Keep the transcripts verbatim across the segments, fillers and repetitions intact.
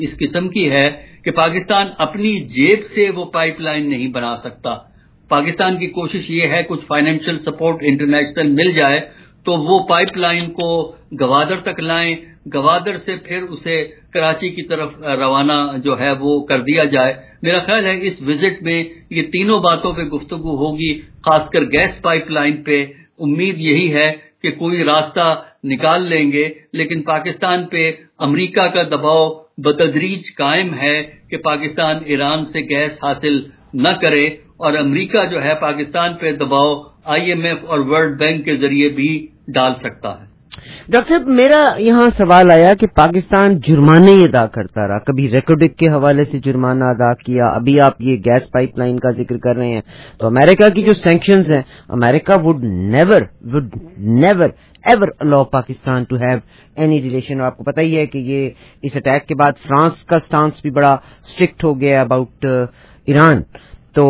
اس قسم کی ہے کہ پاکستان اپنی جیب سے وہ پائپ لائن نہیں بنا سکتا. پاکستان کی کوشش یہ ہے کچھ فائنینشیل سپورٹ انٹرنیشنل مل جائے تو وہ پائپ لائن کو گوادر تک لائیں, گوادر سے پھر اسے کراچی کی طرف روانہ جو ہے وہ کر دیا جائے. میرا خیال ہے اس وزٹ میں یہ تینوں باتوں پہ گفتگو ہوگی, خاص کر گیس پائپ لائن پہ. امید یہی ہے کہ کوئی راستہ نکال لیں گے, لیکن پاکستان پہ امریکہ کا دباؤ بتدریج قائم ہے کہ پاکستان ایران سے گیس حاصل نہ کرے, اور امریکہ جو ہے پاکستان پہ دباؤ آئی ایم ایف اور ورلڈ بینک کے ذریعے بھی ڈال سکتا ہے. ڈاکٹر صاحب میرا یہاں سوال آیا کہ پاکستان جرمانے ہی ادا کرتا رہا, کبھی ریکارڈک کے حوالے سے جرمانہ ادا کیا, ابھی آپ یہ گیس پائپ لائن کا ذکر کر رہے ہیں, تو امریکہ کی جو سینکشنز ہیں, America would never would never ever allow Pakistan to have any relation. آپ کو پتہ ہی ہے کہ یہ اس اٹیک کے بعد فرانس کا سٹانس بھی بڑا اسٹرکٹ ہو گیا اباؤٹ ایران. تو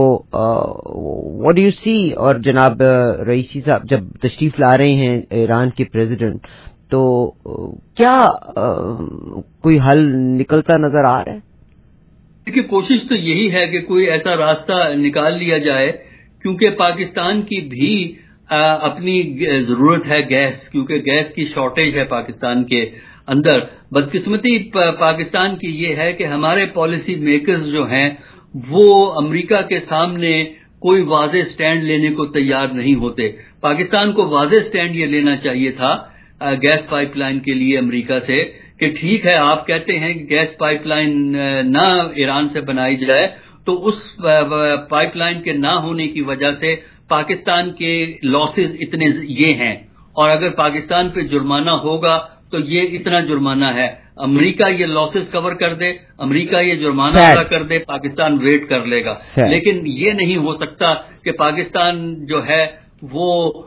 واٹ ڈو یو سی, اور جناب رئیسی صاحب جب تشریف لا رہے ہیں ایران کے پریزیڈنٹ, تو کیا کوئی حل نکلتا نظر آ رہا ہے؟ دیکھیے کوشش تو یہی ہے کہ کوئی ایسا راستہ نکال لیا جائے, کیونکہ پاکستان کی بھی اپنی ضرورت ہے گیس, کیونکہ گیس کی شارٹیج ہے پاکستان کے اندر. بدقسمتی پاکستان کی یہ ہے کہ ہمارے پالیسی میکرز جو ہیں وہ امریکہ کے سامنے کوئی واضح سٹینڈ لینے کو تیار نہیں ہوتے. پاکستان کو واضح سٹینڈ یہ لینا چاہیے تھا گیس پائپ لائن کے لیے امریکہ سے کہ ٹھیک ہے آپ کہتے ہیں کہ گیس پائپ لائن نہ ایران سے بنائی جائے, تو اس پائپ لائن کے نہ ہونے کی وجہ سے پاکستان کے لاسز اتنے یہ ہیں, اور اگر پاکستان پہ جرمانہ ہوگا تو یہ اتنا جرمانہ ہے. امریکہ یہ لاسز کور کر دے, امریکہ یہ جرمانہ ادا کر دے, پاکستان ویٹ کر لے گا. لیکن یہ نہیں ہو سکتا کہ پاکستان جو ہے وہ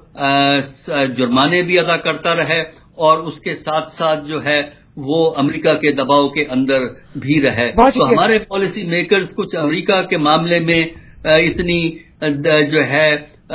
جرمانے بھی ادا کرتا رہے اور اس کے ساتھ ساتھ جو ہے وہ امریکہ کے دباؤ کے اندر بھی رہے. تو ہمارے پالیسی میکرز کچھ امریکہ کے معاملے میں اتنی جو ہے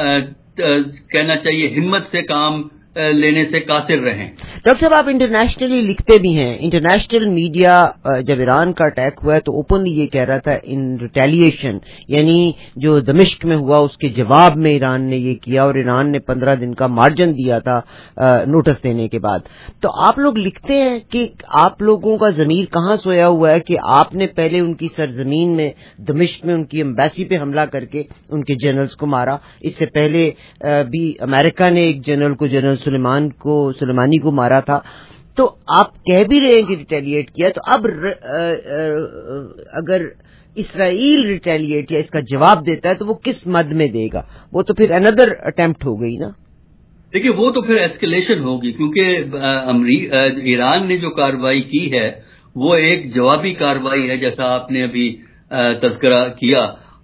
کہنا چاہیے ہمت سے کام لینے سے قاصر رہیں. ڈاکٹر صاحب آپ انٹرنیشنلی لکھتے بھی ہیں, انٹرنیشنل میڈیا جب ایران کا اٹیک ہوا ہے تو اوپنلی یہ کہہ رہا تھا ان ریٹیلیشن, یعنی جو دمشق میں ہوا اس کے جواب میں ایران نے یہ کیا, اور ایران نے پندرہ دن کا مارجن دیا تھا نوٹس دینے کے بعد. تو آپ لوگ لکھتے ہیں کہ آپ لوگوں کا ضمیر کہاں سویا ہوا ہے کہ آپ نے پہلے ان کی سرزمین میں دمشق میں ان کی ایمبیسی پہ حملہ کر کے ان کے جنرلز کو مارا. اس سے پہلے بھی امریکہ نے ایک جنرل کو جنرل سلیمان کو سلیمانی کو مارا تھا. تو آپ کہہ بھی رہے ہیں کہ ریٹیلیٹ کیا, تو اب اگر اسرائیل ریٹیلیٹ یا اس کا جواب دیتا ہے تو وہ کس مد میں دے گا؟ وہ تو پھر اندر اٹیمپٹ ہو گئی نا. دیکھیے وہ تو پھر ایسکیلیشن ہوگی, کیونکہ ایران نے جو کارروائی کی ہے وہ ایک جوابی کارروائی ہے جیسا آپ نے ابھی تذکرہ کیا.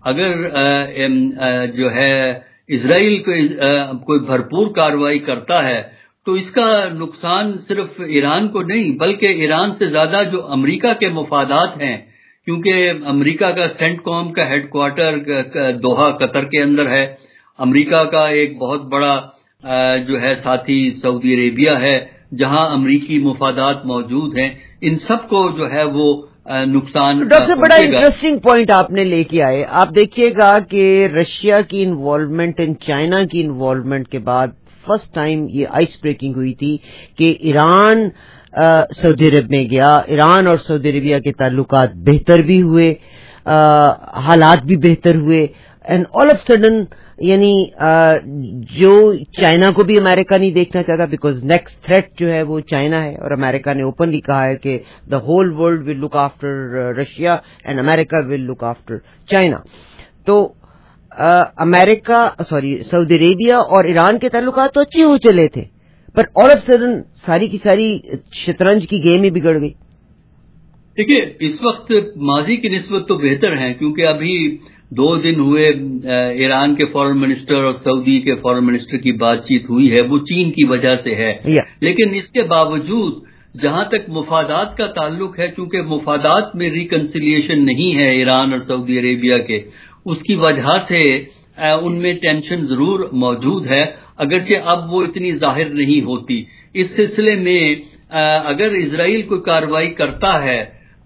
اگر جو ہے اسرائیل کوئی بھرپور کارروائی کرتا ہے تو اس کا نقصان صرف ایران کو نہیں بلکہ ایران سے زیادہ جو امریکہ کے مفادات ہیں, کیونکہ امریکہ کا سینٹ کام کا ہیڈ کوارٹر دوحہ قطر کے اندر ہے. امریکہ کا ایک بہت بڑا جو ہے ساتھی سعودی عربیہ ہے جہاں امریکی مفادات موجود ہیں. ان سب کو جو ہے وہ نقصان. ڈاکٹر صاحب بڑا انٹرسٹنگ پوائنٹ آپ نے لے کے آئے. آپ دیکھیے گا کہ رشیا کی انوالومنٹ ان چائنا کی انوالومنٹ کے بعد فرسٹ ٹائم یہ آئس بریکنگ ہوئی تھی کہ ایران سعودی عرب میں گیا, ایران اور سعودی عربیہ کے تعلقات بہتر بھی ہوئے, حالات بھی بہتر ہوئے, اینڈ آل آف سڈن یعنی جو چائنا کو بھی امریکہ نہیں دیکھنا چاہتا بیکاز نیکسٹ تھریٹ جو ہے وہ چائنا ہے, اور امریکہ نے اوپنلی کہا ہے کہ the whole world will look after Russia and America will look after China. تو امریکہ سوری سعودی عربیہ اور ایران کے تعلقات تو اچھے ہو چلے تھے, پر آل آف سڈن ساری کی ساری شطرنج کی گیم ہی بگڑ گئی. دیکھیے اس وقت ماضی کی نسبت تو بہتر ہیں, کیونکہ ابھی دو دن ہوئے ایران کے فارن منسٹر اور سعودی کے فارن منسٹر کی بات چیت ہوئی ہے, وہ چین کی وجہ سے ہے. لیکن اس کے باوجود جہاں تک مفادات کا تعلق ہے, چونکہ مفادات میں ریکنسیلیشن نہیں ہے ایران اور سعودی عربیہ کے, اس کی وجہ سے ان میں ٹینشن ضرور موجود ہے, اگرچہ اب وہ اتنی ظاہر نہیں ہوتی. اس سلسلے میں اگر اسرائیل کوئی کارروائی کرتا ہے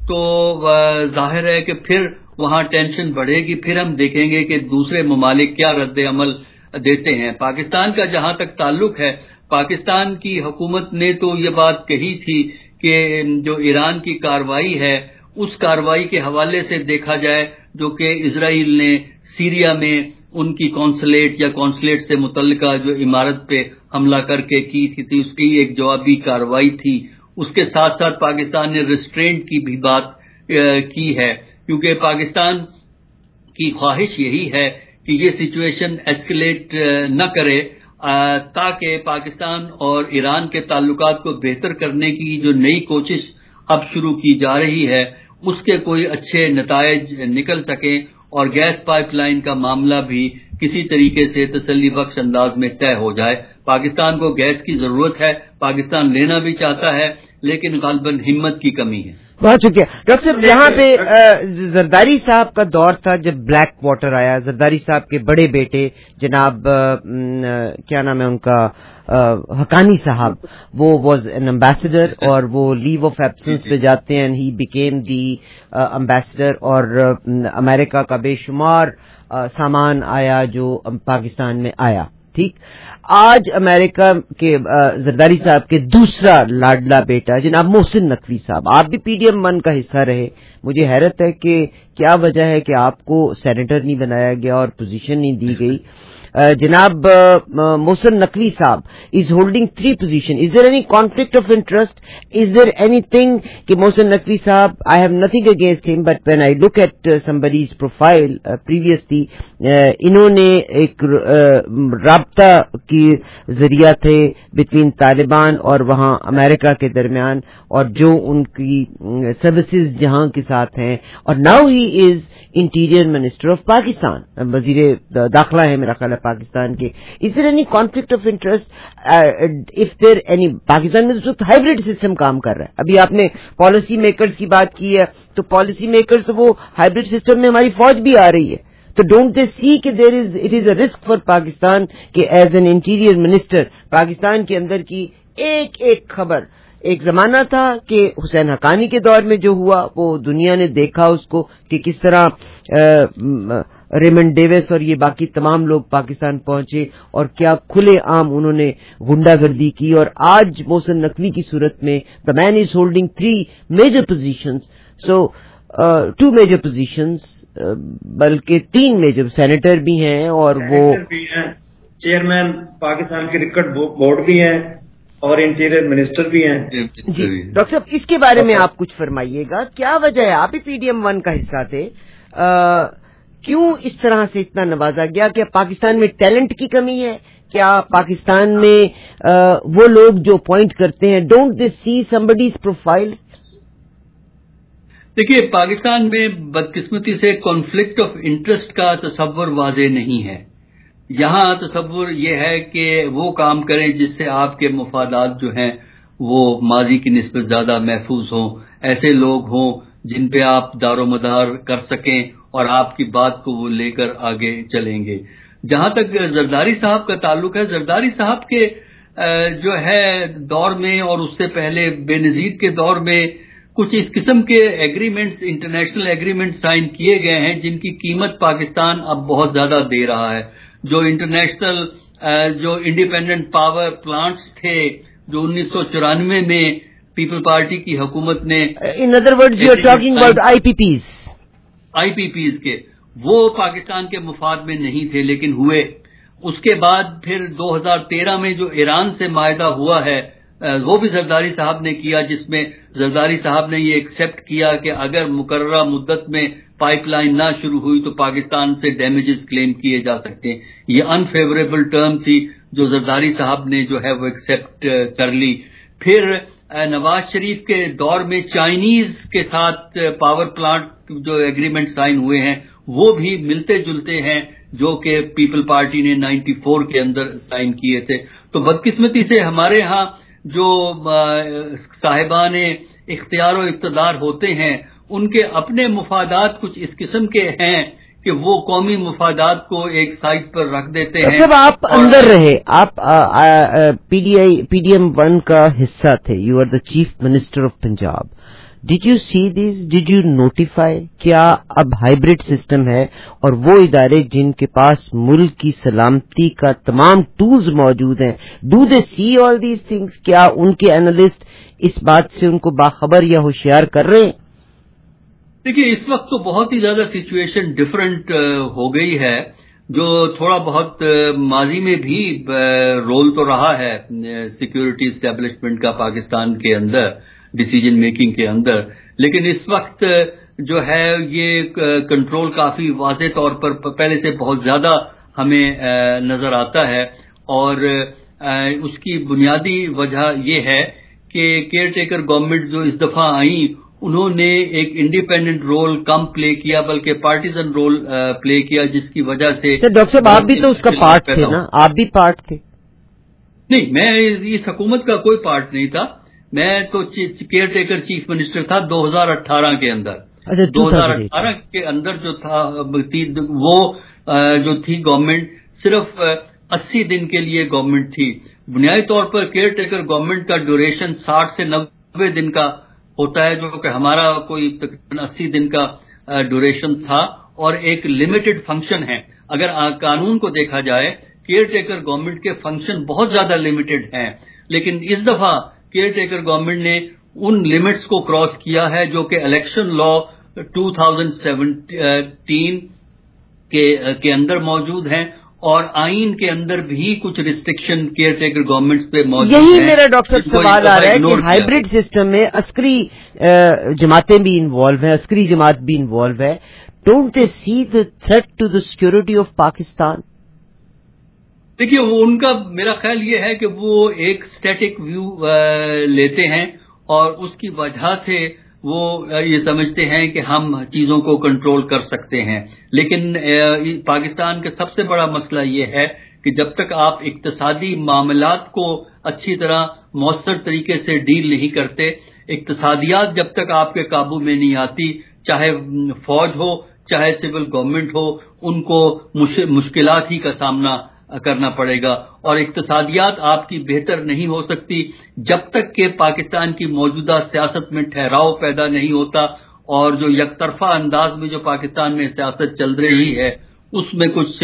تو ظاہر ہے کہ پھر وہاں ٹینشن بڑھے گی. پھر ہم دیکھیں گے کہ دوسرے ممالک کیا رد عمل دیتے ہیں. پاکستان کا جہاں تک تعلق ہے، پاکستان کی حکومت نے تو یہ بات کہی تھی کہ جو ایران کی کارروائی ہے اس کارروائی کے حوالے سے دیکھا جائے جو کہ اسرائیل نے سیریا میں ان کی کونسلیٹ یا کونسلیٹ سے متعلقہ جو عمارت پہ حملہ کر کے کی تھی اس کی ایک جوابی کارروائی تھی. اس کے ساتھ ساتھ پاکستان نے ریسٹرینٹ کی بھی بات کی ہے، کیونکہ پاکستان کی خواہش یہی ہے کہ یہ سچویشن ایسکلیٹ نہ کرے تاکہ پاکستان اور ایران کے تعلقات کو بہتر کرنے کی جو نئی کوشش اب شروع کی جا رہی ہے اس کے کوئی اچھے نتائج نکل سکیں اور گیس پائپ لائن کا معاملہ بھی کسی طریقے سے تسلی بخش انداز میں طے ہو جائے. پاکستان کو گیس کی ضرورت ہے، پاکستان لینا بھی چاہتا ہے، لیکن غالباً ہمت کی کمی ہے. بہت شکریہ ڈاکٹر صاحب. یہاں پہ زرداری صاحب کا دور تھا جب بلیک واٹر آیا. زرداری صاحب کے بڑے بیٹے جناب کیا نام ہے ان کا، حقانی صاحب، وہ واز این امبیسڈر اور وہ لیو آف ایبسنس پہ جاتے ہیں. ہی بیکیم دی امبیسڈر اور امریکہ کا بے شمار سامان آیا جو پاکستان میں آیا. ٹھیک، آج امریکہ کے زرداری صاحب کے دوسرا لاڈلا بیٹا جناب محسن نقوی صاحب، آپ بھی پی ڈی ایم ون کا حصہ رہے. مجھے حیرت ہے کہ کیا وجہ ہے کہ آپ کو سینیٹر نہیں بنایا گیا اور پوزیشن نہیں دی گئی. جناب محسن نقوی صاحب is holding three position. Is there any conflict of interest? Is there اینی تھنگ کہ محسن نقوی صاحب، I have nothing against him, but when I look at somebody's profile previously, انہوں نے ایک رابطہ کی ذریعہ تھے بٹوین طالبان اور وہاں امریکہ کے درمیان، اور جو ان کی سروسز جہاں کے ساتھ ہیں، اور now he is interior minister of Pakistan, وزیر داخلہ ہے میرا خیال ہے پاکستان کے. Is there any conflict of interest? If there any, Pakistan میں اس وقت ہائیبرڈ سسٹم کام کر رہا ہے. ابھی آپ نے پالیسی میکرز کی بات کی ہے، تو پالیسی میکرز وہ ہائیبرڈ سسٹم میں ہماری فوج بھی آ رہی ہے. تو ڈونٹ دے سی کہ there is it is a risk for Pakistan کہ as an interior minister Pakistan کے اندر کی ایک ایک خبر. ایک زمانہ تھا کہ حسین حقانی کے دور میں جو ہوا وہ دنیا نے دیکھا اس کو کہ کس طرح ریمنڈ ڈیوس اور یہ باقی تمام لوگ پاکستان پہنچے اور کیا کھلے عام انہوں نے غنڈہ گردی کی. اور آج محسن نقوی کی صورت میں the man is holding three major positions, so two major positions, بلکہ تین میجر، سینیٹر بھی ہیں اور وہ چیئرمین پاکستان کرکٹ بورڈ بھی ہیں اور انٹیریئر منسٹر بھی ہیں. جی ڈاکٹر صاحب اس کے بارے میں آپ کچھ فرمائیے گا. کیا وجہ ہے، آپ بھی پی ڈی ایم ون کا حصہ تھے، کیوں اس طرح سے اتنا نوازا گیا؟ کیا پاکستان میں ٹیلنٹ کی کمی ہے؟ کیا پاکستان میں وہ لوگ جو اپوائنٹ کرتے ہیں don't they C somebody's profile? دیکھیے، پاکستان میں بدقسمتی سے کانفلکٹ آف انٹرسٹ کا تصور واضح نہیں ہے. یہاں تصور یہ ہے کہ وہ کام کریں جس سے آپ کے مفادات جو ہیں وہ ماضی کی نسبت زیادہ محفوظ ہوں، ایسے لوگ ہوں جن پہ آپ دار و مدار کر سکیں اور آپ کی بات کو وہ لے کر آگے چلیں گے. جہاں تک زرداری صاحب کا تعلق ہے، زرداری صاحب کے جو ہے دور میں اور اس سے پہلے بے نظیر کے دور میں کچھ اس قسم کے ایگریمنٹس، انٹرنیشنل ایگریمنٹ سائن کیے گئے ہیں جن کی قیمت پاکستان اب بہت زیادہ دے رہا ہے. جو انٹرنیشنل جو انڈیپینڈنٹ پاور پلانٹس تھے جو انیس سو چورانوے میں پیپل پارٹی کی حکومت نے، in other words you are talking about I P Ps, I P Ps کے، وہ پاکستان کے مفاد میں نہیں تھے لیکن ہوئے. اس کے بعد پھر دو ہزار تیرہ میں جو ایران سے معاہدہ ہوا ہے وہ بھی زرداری صاحب نے کیا، جس میں زرداری صاحب نے یہ ایکسپٹ کیا کہ اگر مقررہ مدت میں پائپ لائن نہ شروع ہوئی تو پاکستان سے ڈیمیجز کلیم کیے جا سکتے ہیں. یہ انفیوریبل ٹرم تھی جو زرداری صاحب نے جو ہے وہ ایکسپٹ کر لی. پھر نواز شریف کے دور میں چائنیز کے ساتھ پاور پلانٹ جو ایگریمنٹ سائن ہوئے ہیں وہ بھی ملتے جلتے ہیں جو کہ پیپل پارٹی نے نائنٹی فور کے اندر سائن کیے تھے. تو بدقسمتی سے ہمارے ہاں جو صاحبان اختیار و اقتدار ہوتے ہیں ان کے اپنے مفادات کچھ اس قسم کے ہیں کہ وہ قومی مفادات کو ایک سائٹ پر رکھ دیتے ہیں. جب آپ اندر رہے، آپ P D I P D M one کا حصہ تھے، you are the chief minister of Punjab. Did you see these? Did you notify? کیا اب ہائیبرڈ سسٹم ہے اور وہ ادارے جن کے پاس ملک کی سلامتی کا تمام ٹولز موجود ہیں, do they see all these things? کیا ان کے اینالسٹ اس بات سے ان کو باخبر یا ہوشیار کر رہے ہیں؟ دیکھیے اس وقت تو بہت ہی زیادہ سچویشن ڈفرینٹ ہو گئی ہے, جو تھوڑا بہت ماضی میں بھی رول تو رہا ہے سیکورٹی اسٹیبلشمنٹ کا پاکستان کے اندر ڈیسیجن میکنگ کے اندر, لیکن اس وقت جو ہے یہ کنٹرول کافی واضح طور پر پہلے سے بہت زیادہ ہمیں نظر آتا ہے, اور اس کی بنیادی وجہ یہ ہے کہ کیئر ٹیکر گورنمنٹ جو اس دفعہ آئیں انہوں نے ایک انڈیپینڈنٹ رول کم پلے کیا, بلکہ پارٹیزن رول پلے کیا, جس کی وجہ سے سر ڈاکٹر صاحب آپ بھی تو اس کا پارٹ تھے نا, آپ بھی پارٹ تھے. نہیں, میں اس حکومت کا کوئی پارٹ نہیں تھا, میں تو کیئر ٹیکر چیف منسٹر تھا دو ہزار اٹھارہ کے اندر. دو ہزار اٹھارہ کے اندر جو تھا وہ جو تھی گورنمنٹ صرف اسی دن کے لیے گورنمنٹ تھی. بنیادی طور پر کیئر ٹیکر گورنمنٹ کا ڈیوریشن ساٹھ سے نبے دن کا ہوتا ہے, جو کہ ہمارا کوئی تقریباً اسی دن کا ڈیوریشن تھا, اور ایک لمیٹڈ فنکشن ہے. اگر قانون کو دیکھا جائے کیئر ٹیکر گورنمنٹ کے فنکشن بہت زیادہ لمیٹڈ ہیں, لیکن اس دفعہ کیئر ٹیکر گورنمنٹ نے ان لمٹس کو کراس کیا ہے جو کہ الیکشن لا دو ہزار سترہ کے اندر موجود ہیں, اور آئین کے اندر بھی کچھ ریسٹرکشن کیئر ٹیکر گورنمنٹس پہ موجود ہیں. یہی میرا ڈاکٹر صاحب سوال آ رہا ہے کہ ہائیبرڈ سسٹم میں عسکری جماعتیں بھی انوالو ہیں, عسکری جماعت بھی انوالو ہے. Don't they see the threat to the security of Pakistan? دیکھیے ان کا میرا خیال یہ ہے کہ وہ ایک اسٹیٹک ویو لیتے ہیں, اور اس کی وجہ سے وہ یہ سمجھتے ہیں کہ ہم چیزوں کو کنٹرول کر سکتے ہیں. لیکن پاکستان کا سب سے بڑا مسئلہ یہ ہے کہ جب تک آپ اقتصادی معاملات کو اچھی طرح مؤثر طریقے سے ڈیل نہیں کرتے, اقتصادیات جب تک آپ کے قابو میں نہیں آتی, چاہے فوج ہو چاہے سول گورنمنٹ ہو, ان کو مشکلات ہی کا سامنا کرنا پڑے گا. اور اقتصادیات آپ کی بہتر نہیں ہو سکتی جب تک کہ پاکستان کی موجودہ سیاست میں ٹھہراؤ پیدا نہیں ہوتا, اور جو یک طرفہ انداز میں جو پاکستان میں سیاست چل رہی ہے اس میں کچھ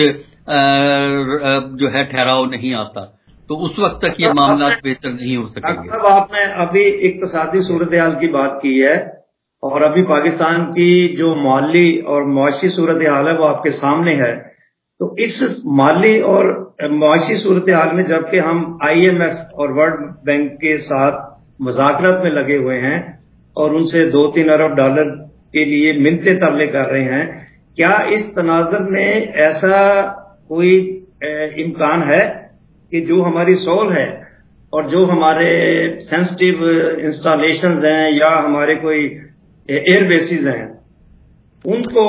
جو ہے ٹھہراؤ نہیں آتا, تو اس وقت تک یہ معاملات بہتر نہیں ہو سکیں گے. صاحب آپ نے ابھی اقتصادی صورتحال کی بات کی ہے, اور ابھی پاکستان کی جو مالی اور معاشی صورتحال ہے وہ آپ کے سامنے ہے. تو اس مالی اور معاشی صورتحال میں جبکہ ہم آئی ایم ایف اور ورلڈ بینک کے ساتھ مذاکرات میں لگے ہوئے ہیں اور ان سے دو تین ارب ڈالر کے لیے منتیں ترلے کر رہے ہیں, کیا اس تناظر میں ایسا کوئی امکان ہے کہ جو ہماری سول ہے اور جو ہمارے سینسٹیو انسٹالیشنز ہیں یا ہمارے کوئی ایئر بیسز ہیں ان کو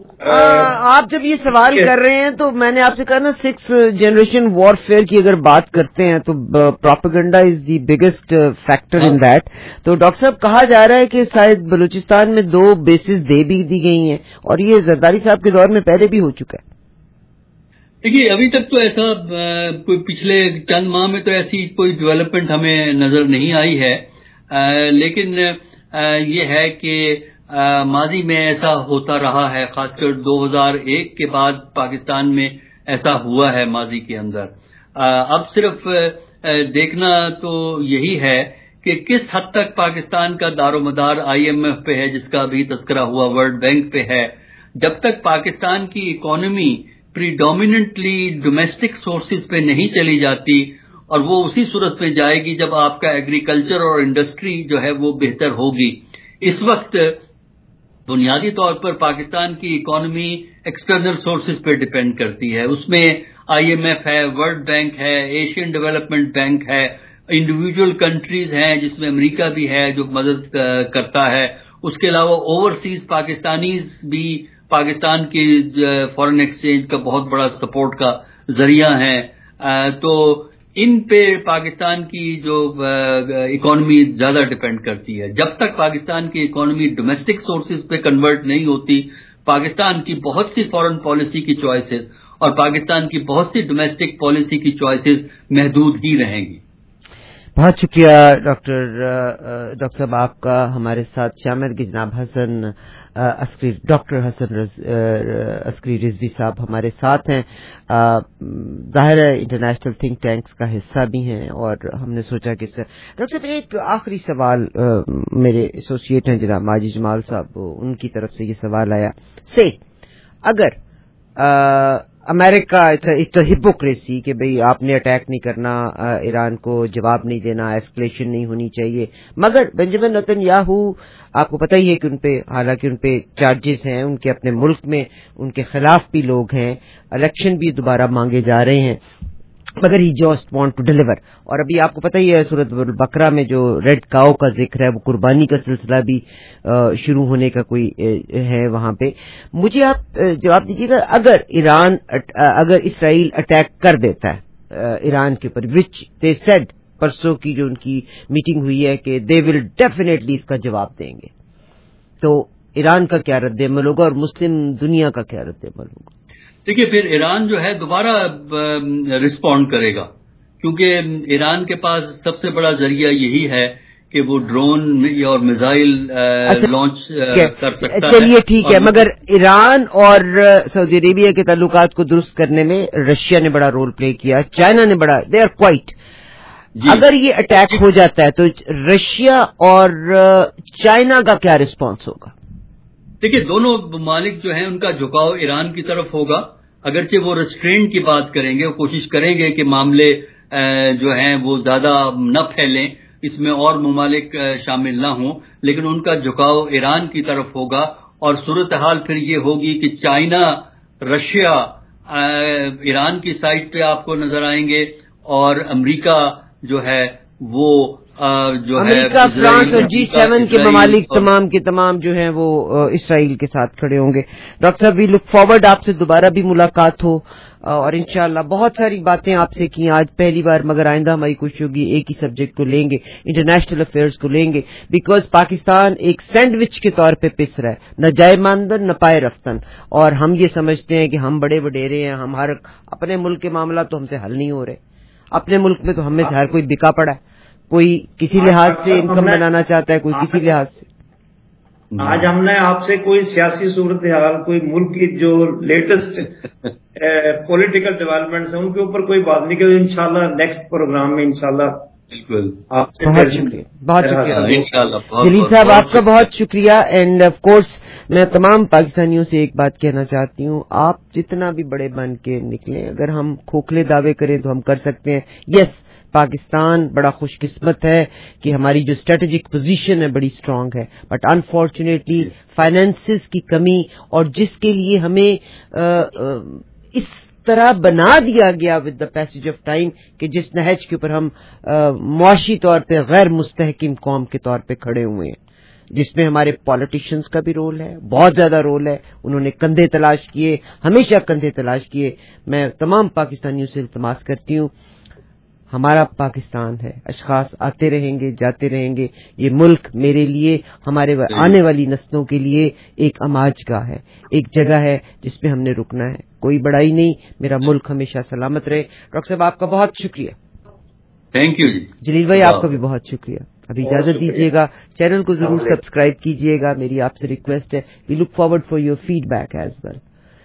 آپ جب یہ سوال کر رہے ہیں تو میں نے آپ سے کہا نا سکس جنریشن وار فیئر کی اگر بات کرتے ہیں تو propaganda is the biggest factor in that. تو ڈاکٹر صاحب کہا جا رہا ہے کہ شاید بلوچستان میں دو بیسز دے بھی دی گئی ہیں, اور یہ زرداری صاحب کے دور میں پہلے بھی ہو چکا ہے. دیکھیے ابھی تک تو ایسا کوئی پچھلے چند ماہ میں تو ایسی کوئی ڈیولپمنٹ ہمیں نظر نہیں آئی ہے, لیکن یہ ہے کہ ماضی میں ایسا ہوتا رہا ہے, خاص کر دو ہزار ایک کے بعد پاکستان میں ایسا ہوا ہے ماضی کے اندر. اب صرف دیکھنا تو یہی ہے کہ کس حد تک پاکستان کا دار و مدار آئی ایم ایف پہ ہے, جس کا ابھی تذکرہ ہوا ورلڈ بینک پہ ہے. جب تک پاکستان کی اکانومی پریڈومیننٹلی ڈومیسٹک سورسز پہ نہیں چلی جاتی, اور وہ اسی صورت میں جائے گی جب آپ کا ایگریکلچر اور انڈسٹری جو ہے وہ بہتر ہوگی. اس وقت بنیادی طور پر پاکستان کی اکانومی ایکسٹرنل سورسز پہ ڈیپینڈ کرتی ہے. اس میں آئی ایم ایف ہے, ورلڈ بینک ہے, ایشین ڈیولپمنٹ بینک ہے, انڈیویجول کنٹریز ہیں جس میں امریکہ بھی ہے جو مدد کرتا ہے. اس کے علاوہ اوورسیز پاکستانیز بھی پاکستان کی فارن ایکسچینج کا بہت بڑا سپورٹ کا ذریعہ ہیں. تو ان پہ پاکستان کی جو اکانومی زیادہ ڈیپینڈ کرتی ہے. جب تک پاکستان کی اکانومی ڈومیسٹک سورسز پہ کنورٹ نہیں ہوتی, پاکستان کی بہت سی فارن پالیسی کی چوائسز اور پاکستان کی بہت سی ڈومیسٹک پالیسی کی چوائسز محدود ہی رہیں گی. بہت شکریہ ڈاکٹر ڈاکٹر صاحب آپ کا ہمارے ساتھ شامل کے جناب حسن عسکری ڈاکٹر حسن عسکری رضوی صاحب ہمارے ساتھ ہیں. ظاہر ہے انٹرنیشنل تھنک ٹینکس کا حصہ بھی ہیں اور ہم نے سوچا کہ سر ڈاکٹر صاحب ایک آخری سوال میرے ایسوسیٹ ہیں جناب ماجد جمال صاحب ان کی طرف سے یہ سوال آیا سے اگر امریکہ اٹس ہپوکریسی کہ بھئی آپ نے اٹیک نہیں کرنا ایران کو جواب نہیں دینا ایسکلیشن نہیں ہونی چاہیے مگر بنجامن نیتن یاہو آپ کو پتہ ہی ہے کہ ان پہ حالانکہ ان پہ چارجز ہیں ان کے اپنے ملک میں ان کے خلاف بھی لوگ ہیں الیکشن بھی دوبارہ مانگے جا رہے ہیں مگر he just want to deliver اور ابھی آپ کو پتہ ہی ہے سورۃ البقرہ میں جو ریڈ کاؤ کا ذکر ہے وہ قربانی کا سلسلہ بھی شروع ہونے کا کوئی ہے وہاں پہ. مجھے آپ جواب دیجیے گا اگر ایران اگر اسرائیل اٹیک کر دیتا ہے ایران کے اوپر وچ دے سیڈ پرسوں کی جو ان کی میٹنگ ہوئی ہے کہ دے ول ڈیفینیٹلی اس کا جواب دیں گے تو ایران کا کیا رد عمل ہوگا اور مسلم دنیا کا کیا رد عمل ہوگا؟ دیکھیے پھر ایران جو ہے دوبارہ رسپونڈ کرے گا کیونکہ ایران کے پاس سب سے بڑا ذریعہ یہی ہے کہ وہ ڈرون اور میزائل لانچ کر سکتا ہے. چلیے ٹھیک ہے مگر ایران اور سعودی عربیہ کے تعلقات کو درست کرنے میں رشیا نے بڑا رول پلے کیا چائنا نے بڑا دے آر کوائٹ. اگر یہ اٹیک ہو جاتا ہے تو رشیا اور چائنا کا کیا رسپانس ہوگا؟ دیکھیے دونوں ممالک جو ہیں ان کا جھکاؤ ایران کی طرف ہوگا اگرچہ وہ ریسٹرینٹ کی بات کریں گے وہ کوشش کریں گے کہ معاملے جو ہیں وہ زیادہ نہ پھیلیں اس میں اور ممالک شامل نہ ہوں لیکن ان کا جھکاؤ ایران کی طرف ہوگا اور صورتحال پھر یہ ہوگی کہ چائنا رشیا ایران کی سائٹ پہ آپ کو نظر آئیں گے اور امریکہ جو ہے وہ جو ہے امریکہ فرانس اور جی سیون کے ممالک تمام کے تمام جو ہیں وہ اسرائیل کے ساتھ کھڑے ہوں گے. ڈاکٹر صاحب وی لک فارورڈ آپ سے دوبارہ بھی ملاقات ہو اور انشاءاللہ بہت ساری باتیں آپ سے کی آج پہلی بار مگر آئندہ ہماری کوشش ہوگی ایک ہی سبجیکٹ کو لیں گے انٹرنیشنل افیئرز کو لیں گے بیکاز پاکستان ایک سینڈوچ کے طور پہ پس رہا ہے نہ جائے ماندن نہ پائے رفتن اور ہم یہ سمجھتے ہیں کہ ہم بڑے وڈیرے ہیں ہم ہر اپنے ملک کے معاملات تو ہم سے حل نہیں ہو رہے اپنے ملک میں تو ہم میں سے ہر کوئی بکا پڑا ہے کوئی کسی لحاظ سے انکم بنانا چاہتا ہے کوئی کسی لحاظ سے. آج ہم نے آپ سے کوئی سیاسی صورتحال کوئی ملک کی جو لیٹسٹ پولیٹیکل ڈیولپمنٹس ہیں ان کے اوپر کوئی بات نہیں کی انشاءاللہ نیکسٹ پروگرام میں انشاءاللہ بالکل آپ سے بہت شکریہ بہت شکریہ جلیل صاحب آپ کا بہت شکریہ. اینڈ آف کورس میں تمام پاکستانیوں سے ایک بات کہنا چاہتی ہوں آپ جتنا بھی بڑے بن کے نکلیں اگر ہم کھوکھلے دعوے کریں تو ہم کر سکتے ہیں. یس پاکستان بڑا خوش قسمت ہے کہ ہماری جو اسٹریٹجک پوزیشن ہے بڑی اسٹرانگ ہے بٹ انفارچونیٹلی فائنینسز کی کمی اور جس کے لیے ہمیں اس طرح بنا دیا گیا with the passage of time کہ جس نہج کے اوپر ہم معاشی طور پہ غیر مستحکم قوم کے طور پہ کھڑے ہوئے ہیں جس میں ہمارے پالیٹیشنز کا بھی رول ہے بہت زیادہ رول ہے انہوں نے کندھے تلاش کیے ہمیشہ کندھے تلاش کیے. میں تمام پاکستانیوں سے التماس کرتی ہوں ہمارا پاکستان ہے اشخاص آتے رہیں گے جاتے رہیں گے یہ ملک میرے لیے ہمارے آنے والی نسلوں کے لیے ایک اماج گاہ ہے ایک جگہ ہے جس پہ ہم نے رکنا ہے کوئی بڑائی نہیں میرا ملک ہمیشہ سلامت رہے. ڈاکٹر صاحب آپ کا بہت شکریہ. تھینک یو جی. جلیل بھائی آپ کا بھی بہت شکریہ. ابھی اجازت دیجیے گا چینل کو ضرور سبسکرائب کیجیے گا میری آپ سے ریکویسٹ ہے. We look forward for your feedback as well.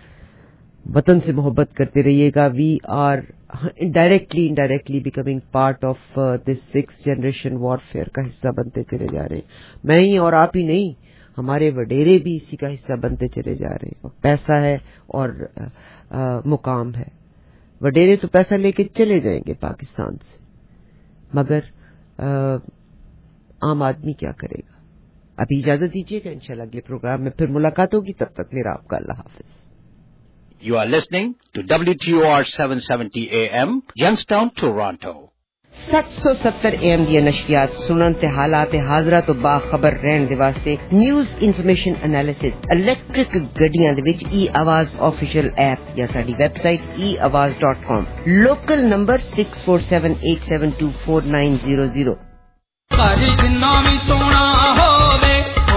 وطن سے محبت کرتے رہیے گا. We are directly indirectly becoming part of this six generation warfare کا حصہ بنتے چلے جا رہے ہیں. میں ہی اور آپ ہی نہیں ہمارے وڈیرے بھی اسی کا حصہ بنتے چلے جا رہے ہیں. پیسہ ہے اور آ, مقام ہے. وڈیرے تو پیسہ لے کے چلے جائیں گے پاکستان سے مگر آ, عام آدمی کیا کرے گا. ابھی اجازت دیجیے گا انشاءاللہ اگلے پروگرام میں پھر ملاقات ہوگی. تب تک میرا آپ کا اللہ حافظ. You are listening to W T O R seven seventy A M, Youngstown, Toronto. سات سو ستر اے ایم دی نشریات سنن تے حالات حاضرہ تو باخبر رہن دے واسطے نیوز انفارمیشن انالیسس الیکٹرک گڈیاں دے وچ ای آواز آفیشیل ایپ یا ساڈی website e Awaz dot com. Local number six four seven eight seven two four nine zero zero.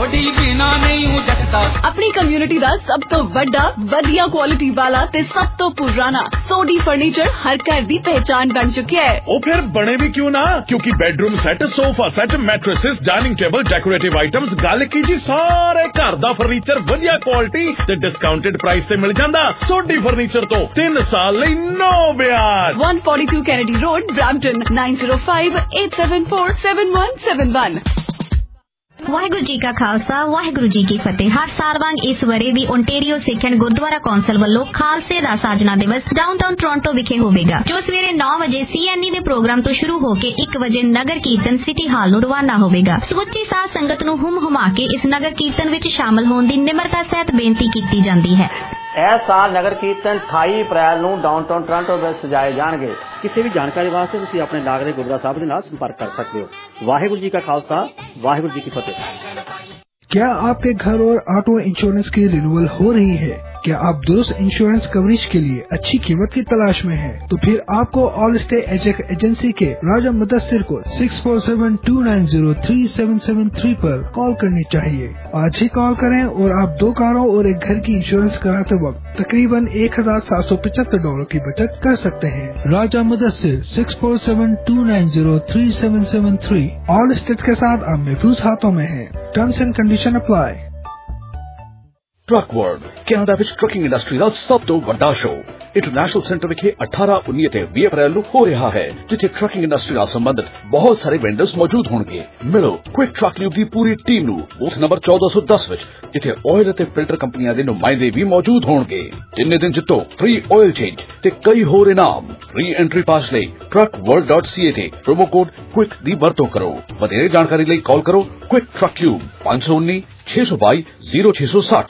ਥੋੜੀ ਬਿਨਾ ਨਹੀਂ ਹੂੰ ਜੱਟਦਾ। ਆਪਣੀ ਕਮਿਊਨਿਟੀ ਦਾ ਸਭ ਤੋਂ ਵੱਡਾ ਵਧੀਆ ਕੁਆਲਿਟੀ ਵਾਲਾ ਤੇ ਸਭ ਤੋਂ ਪੁਰਾਣਾ ਸੋਢੀ ਫਰਨੀਚਰ ਹਰ ਘਰ ਦੀ ਪਹਿਚਾਨ ਬਣ ਚੁੱਕਿਆ ਹੈ। ਉਹ ਫਿਰ ਬਣੇ ਵੀ ਕਿਉਂ ਨਾ, ਕਿਉਂਕਿ bedroom set, sofa set, mattresses, dining table, decorative items, ਗੱਲ ਕੀ ਜੀ ਸਾਰੇ ਘਰ ਦਾ ਫਰਨੀਚਰ ਵਧੀਆ ਕੁਆਲਿਟੀ ਤੇ ਡਿਸਕਾਊਂਟਡ ਪ੍ਰਾਈਸ ਤੇ ਮਿਲ ਜਾਂਦਾ। ਸੋਢੀ ਫਰਨੀਚਰ ਤੋਂ ਤਿੰਨ ਸਾਲ ਲਈ ਨੋ ਵਿਆਜ। one forty-two Kennedy Road, Brampton, nine zero five eight seven four seven one seven one। Waheguru ji ਕਾ ਖਾਲਸਾ, ਵਾਹਿਗੁਰੂ ਜੀ ਕੀ ਫਤਿਹ। ਹਰ ਸਾਲ ਵਾਂਗ ਇਸ ਵਰੇ ਵੀ Ontario Sikh and Gurdwara council ਵੱਲੋਂ ਖਾਲਸੇ ਦਾ ਸਾਜਨਾ ਦਿਵਸ ਡਾਊਨਟਾਊਨ ਟੋਰਾਂਟੋ ਵਿਖੇ ਹੋਵੇਗਾ, ਜੋ ਸਵੇਰੇ ਨੌ ਵਜੇ ਸੀ ਐਨ ਈ ਦੇ ਪ੍ਰੋਗਰਾਮ ਤੋਂ ਸ਼ੁਰੂ ਹੋ ਕੇ ਇੱਕ ਵਜੇ ਨਗਰ ਕੀਰਤਨ ਸਿਟੀ ਹਾਲ ਨੂੰ ਰਵਾਨਾ ਹੋਵੇਗਾ। ਸਮੁੱਚੀ ਸਾਧ ਸੰਗਤ ਨੂੰ ਹੁਮ ਹੁਮਾ ਕੇ ਇਸ ਨਗਰ ਕੀਰਤਨ ਵਿੱਚ ਸ਼ਾਮਲ ਹੋਣ ਦੀ ਨਿਮਰਤਾ ਸਹਿਤ ਬੇਨਤੀ ਕੀਤੀ ਜਾਂਦੀ ਹੈ। ਇਸ ਸਾਲ ਨਗਰ ਕੀਰਤਨ ਅਠਾਈ ਅਪ੍ਰੈਲ ਨੂੰ ਡਾਊਨਟਾਊਨ ਟੋਰਾਂਟੋ ਵਿੱਚ ਸਜਾਏ ਜਾਣਗੇ। ਕਿਸੇ ਵੀ ਜਾਣਕਾਰੀ ਵਾਸਤੇ ਤੁਸੀਂ ਆਪਣੇ ਲਾਗਲੇ ਗੁਰਦੁਆਰਾ ਸਾਹਿਬ ਦੇ ਨਾਲ ਸੰਪਰਕ ਕਰ ਸਕਦੇ ਹੋ। ਵਾਹਿਗੁਰੂ ਜੀ ਕਾ ਖਾਲਸਾ, ਵਾਹਿਗुरु जी की फतेह। क्या आपके घर और ऑटो इंश्योरेंस की रिन्यूअल हो रही है? क्या आप दुरुस्त इंश्योरेंस कवरेज के लिए अच्छी कीमत की तलाश में हैं? तो फिर आपको ऑल स्टेट एजेंट एजेंसी के राजा मुदस्सिर को six four seven two nine zero three seven seven three पर कॉल करनी चाहिए। आज ही कॉल करें और आप दो कारों और एक घर की इंश्योरेंस कराते वक्त तकरीबन एक हजार सात सौ पचहत्तर डॉलर की बचत कर सकते हैं। Raja Mudassir six four seven two nine zero three seven seven three Allstate के साथ आप महफूज हाथों में हैं। Terms and condition apply. Truck world Canada ਵਿੱਚ ਟਰੱਕਿੰਗ ਇੰਡਸਟਰੀ ਦਾ ਸਭ ਤੋਂ ਵੱਡਾ ਸ਼ੋਅ ਇੰਟਰਨੈਸ਼ਨਲ ਸੈਂਟਰ ਵਿਖੇ ਅਠਾਰਾਂ ਉੱਨੀ ਅਤੇ ਵੀਹ ਅਪ੍ਰੈਲ ਨੂੰ ਹੋ ਰਿਹਾ ਹੈ, ਜਿੱਥੇ ਟਰੱਕਿੰਗ ਇੰਡਸਟਰੀ ਨਾਲ ਸੰਬੰਧਿਤ ਬਹੁਤ ਸਾਰੇ ਵੈਂਡਰਸ ਮੌਜੂਦ ਹੋਣਗੇ। ਮਿਲੋ ਕੁਇਕ ਟਰੱਕ ਲਿਵ ਦੀ ਪੂਰੀ ਟੀਮ ਨੂੰ ਬੂਥ ਨੰਬਰ ਚੌਦਾਂ ਸੌ ਦਸ ਵਿੱਚ, ਜਿੱਥੇ ਆਇਲ ਅਤੇ ਫਿਲਟਰ ਕੰਪਨੀਆਂ ਦੇ ਨੁਮਾਇੰਦੇ ਵੀ ਮੌਜੂਦ ਹੋਣਗੇ। ਜਿੰਨੇ ਦਿਨ ਜਿੱਤੋ ਫ੍ਰੀ ਆਇਲ ਚੇਂਜ ਤੇ ਕਈ ਹੋਰ ਇਨਾਮ। ਫ੍ਰੀ ਐਂਟਰੀ ਪਾਸ ਲਈ truck world dot C A ਤੇ ਪ੍ਰੋਮੋ ਕੋਡ ਕੁਇਕ ਦੀ ਵਰਤੋਂ ਕਰੋ। ਵਧੇਰੇ ਜਾਣਕਾਰੀ ਲਈ ਕਾਲ ਕਰੋ ਕੁਇਕ ਟਰੱਕ ਲਿਵ ਪੰਜ ਸੌ ਉੱਨੀ ਛੇ ਸੌ ਬਾਈ ਜ਼ੀਰੋ ਛੇ ਸੌ ਸੱਠ।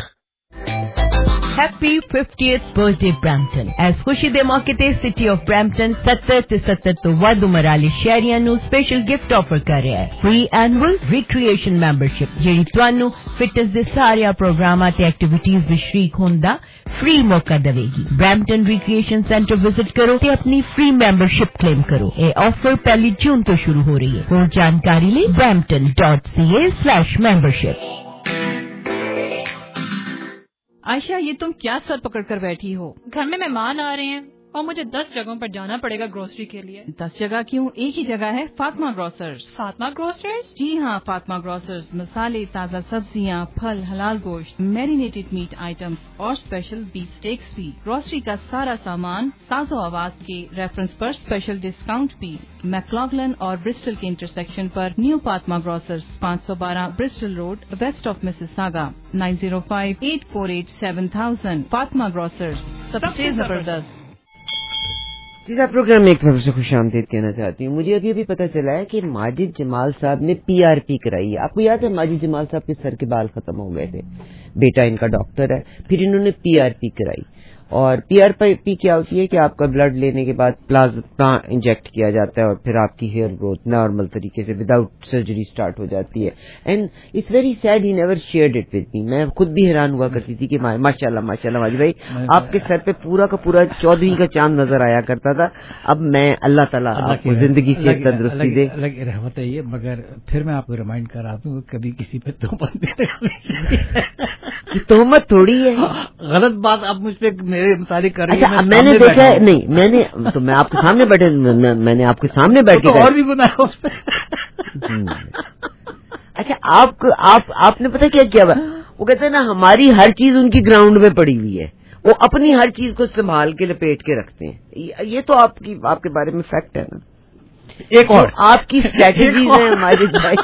Happy fiftieth birthday Brampton. इस खुशी दे मौके ते सिटी ऑफ ब्रैम्पटन सत्तर ते सत्तर तो वध उम्र वाले शहरियां नू स्पेशल गिफ्ट ऑफर कर रहा है। फ्री एनुअल रिक्रिएशन मैंबरशिप जेड़ी तुहानू फिटनेस दे सारे प्रोग्रामां ते एक्टिविटीज विच शरीक होण दा फ्री मौका देवेगी। ब्रैम्पटन रिक्रिएशन सेंटर विजिट करो ते अपनी फ्री मैंबरशिप क्लेम करो। ये ऑफर पहली जून तो शुरू हो रही है। और जानकारी लिए Brampton dot C A slash membership. Ayesha, ये तुम क्या सर पकड़ कर बैठी हो? घर में मेहमान आ रहे हैं और मुझे दस जगहों पर जाना पड़ेगा ग्रोसरी के लिए। दस जगह क्यों? एक ही जगह है, फातिमा ग्रोसर्स। फातिमा ग्रोसर्स? जी हाँ, फातिमा ग्रोसर्स मसाले, ताज़ा सब्जियाँ, फल, हलाल गोश्त, मैरिनेटेड मीट आइटम्स और स्पेशल बीफ स्टेक्स भी। ग्रोसरी का सारा सामान साजो आवाज के रेफरेंस पर स्पेशल डिस्काउंट भी। मैक्लॉगलन और ब्रिस्टल के इंटरसेक्शन पर न्यू फातिमा ग्रोसर्स, पाँच सौ बारह Bristol road, west of Mississauga, nine zero five eight four eight seven thousand. Fatima grocers, सबसे जबरदस्त। जी साहब, प्रोग्राम में एक तरफ से खुश आमदीद कहना चाहती हूँ। मुझे अभी अभी पता चला है कि माजिद जमाल साहब ने पी आर पी कराई है। आपको याद है माजिद जमाल साहब के सर के बाल खत्म हो गए थे, बेटा इनका डॉक्टर है, फिर इन्होंने पी आर पी कराई। और पी आर पी क्या होती है कि आपका ब्लड लेने के बाद प्लाज्मा इंजेक्ट किया जाता है और फिर आपकी हेयर ग्रोथ नॉर्मल तरीके से विदाउट सर्जरी स्टार्ट हो जाती है। And it's very sad, he never shared it with me. मैं खुद भी हैरान हुआ करती थी कि माशाल्लाह माशाल्लाह माजी भाई, आपके सर पे पूरा का पूरा चौधरी का चांद नजर आया करता था। अब मैं अल्लाह ताला आपको जिंदगी से तंदुरुस्ती दे। अलग रहमत है ये, मगर फिर मैं आपको रिमाइंड कर रहा हूँ कभी किसी पे तोहमत तोहमत थोड़ी है, गलत बात आप मुझ पे मेरे मुताबिक कर रही है। अच्छा, मैंने देखा है, नहीं मैंने तो मैं आपके सामने बैठे मैं, मैंने आपके सामने बैठ के तो और भी गुनाह है उसपे। अच्छा, आप आप आपने पता क्या किया? वो कहते हैं ना, हमारी हर चीज उनकी ग्राउंड में पड़ी हुई है, वो अपनी हर चीज को संभाल के लपेट के रखते हैं। ये तो आपकी आपके बारे में फैक्ट है ना। एक और तो आपकी स्ट्रेटेजीज है हमारे भाई।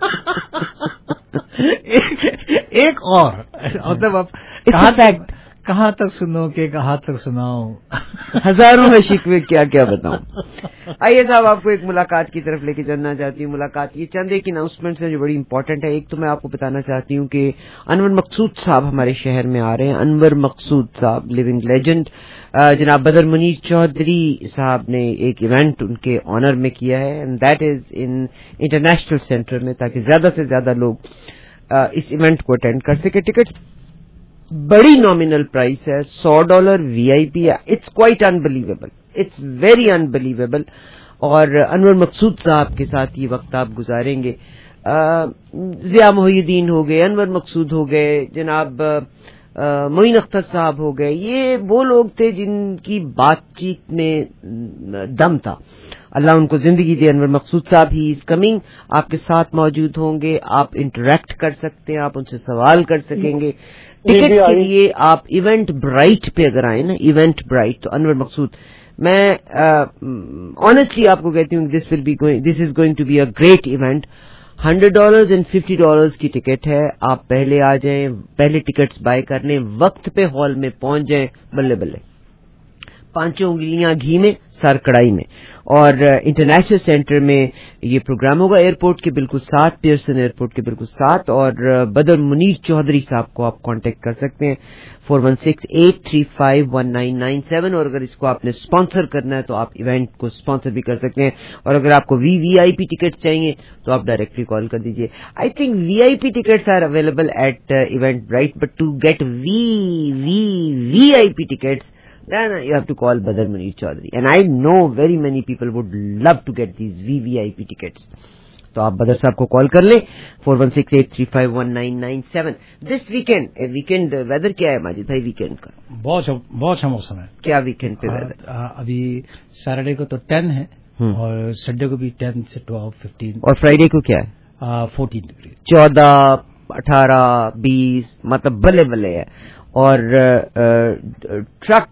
एक और मतलब आप कहाँ तक कहाँ तक सुनो के कहाँ तक सुनाओ, हजारों में शिकवे क्या क्या बताऊं। आइए साहब, आपको एक मुलाकात की तरफ लेके जाना चाहती हूँ। मुलाकात ये चंद एक अनाउंसमेंट्स हैं जो बड़ी इंपॉर्टेंट है। एक तो मैं आपको बताना चाहती हूँ कि अनवर मकसूद साहब हमारे शहर में आ रहे हैं। अनवर मकसूद साहब, लिविंग लेजेंड, जनाब बदर मुनीर चौधरी साहब ने एक इवेंट उनके ऑनर में किया है, and that is in international centre में, ताकि ज्यादा से ज्यादा लोग इस इवेंट को अटेंड कर सके। टिकट बड़ी नॉमिनल प्राइस है, सौ डॉलर वीआईपी है। It's quite unbelievable, it's very unbelievable. और अनवर मकसूद साहब के साथ ये वक्त आप गुजारेंगे। ضیاء محی ہو گئے, انور مقصود ہو گئے, جناب معین اختر صاحب ہو گئے. یہ وہ لوگ تھے جن کی بات چیت میں دم تھا. اللہ ان کو زندگی دے. انور مقصود صاحب ہی از کمنگ, آپ کے ساتھ موجود ہوں گے, آپ انٹریکٹ کر سکتے ہیں, آپ ان سے سوال کر سکیں گے. ٹکٹ کے لیے آپ ایونٹ برائٹ پہ اگر آئیں نا, ایونٹ برائٹ, تو انور مقصود, میں آنیسٹلی آپ کو کہتی ہوں this will be going this is going to be a great event. Hundred dollars and fifty dollars کی ٹکٹ ہے. آپ پہلے آ جائیں, پہلے ٹکٹس بائی کر لیں, وقت پہ ہال میں پہنچ جائیں. بلے بلے, پانچوں انگلیاں گھی میں, سر کڑائی میں. اور انٹرنیشنل سینٹر میں یہ پروگرام ہوگا, ایئرپورٹ کے بالکل ساتھ, پیئرسن ایئرپورٹ کے بالکل ساتھ. اور بدر منیر چودھری صاحب کو آپ کانٹیکٹ کر سکتے ہیں four one six eight three five one nine nine seven. اور اگر اس کو آپ نے اسپانسر کرنا ہے تو آپ ایونٹ کو اسپانسر بھی کر سکتے ہیں. اور اگر آپ کو وی وی آئی پی ٹکٹ چاہیے تو آپ ڈائریکٹلی کال کر دیجیے. I think V I P tickets are available at Eventbrite, but to get V V V I P tickets then you have to call Badar Munir Chaudhary, and I know very many people would love to get these V V I P tickets. تو آپ بدر صاحب کو call کر لیں four one six eight three five one nine nine seven. This weekend weekend weather کیا ہے ماجد بھائی؟ Weekend کا بہت بہت اچھا موسم ہے. کیا ویکینڈ پہ ویدر؟ ابھی سیٹرڈے کو تو ٹین ہے, اور سنڈے کو بھی ٹین سے ٹویلو ففٹین, اور فرائیڈے کو کیا ہے؟ فورٹین ڈگری, چودہ اٹھارہ بیس, مطلب بلے بلے ہے. اور ٹرک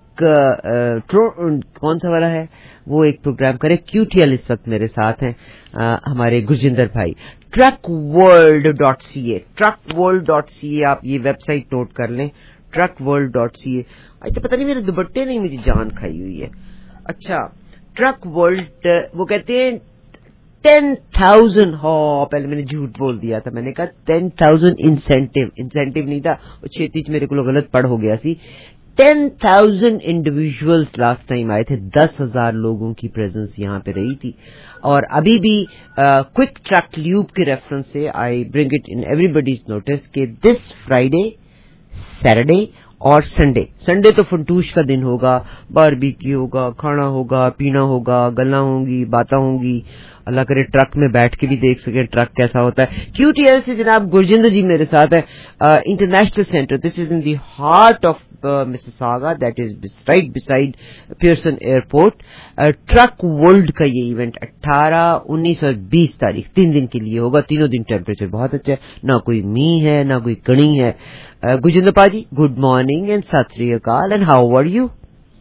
کون سا والا ہے وہ ایک پروگرام کرے. کیو ٹی ایل اس وقت میرے ساتھ ہیں ہمارے گرجندر بھائی. Truck world dot C A, truck world dot C A, آپ یہ ویب سائٹ نوٹ کر لیں, truck world dot C A. آج تو پتہ نہیں میرے دوپٹے نہیں میری جان کھائی ہوئی ہے. اچھا, ٹرک ورلڈ, وہ کہتے ہیں ٹین تھاؤزینڈ, ہو پہلے میں نے جھوٹ بول دیا تھا, میں نے کہا ٹین تھاؤزینڈ انسینٹیو, انسینٹیو نہیں تھا, چھیتی میرے کو غلط پڑھ ہو گیا سی. Ten thousand individuals last time آئے تھے, دس ہزار لوگوں کی پریزنس یہاں پہ رہی تھی. اور ابھی بھی کوئک ٹرک لیوب کے ریفرنس سے I bring it in everybody's notice کہ دس فرائیڈے, سیٹرڈے اور سنڈے, سنڈے تو فنٹوش کا دن ہوگا, باربیکیو ہوگا, کھانا ہوگا, پینا ہوگا, گلاں ہوں گی, باتیں ہوں گی. اللہ کرے ٹرک میں بیٹھ کے بھی دیکھ سکیں ٹرک کیسا ہوتا ہے. کیو ٹی ایل سے جناب گرجندر جی میرے ساتھ ہے. International centre, this is in the heart of Mississauga, that is right beside Pearson airport. Truck world کا یہ ایونٹ اٹھارہ انیس اور بیس تاریخ تین دن کے لیے ہوگا. تینوں دن ٹیمپریچر بہت اچھا ہے, نہ کوئی می ہے نہ کوئی کڑی ہے. گجندر پا جی, گڈ مارننگ اینڈ ست سری اکال, and how are you?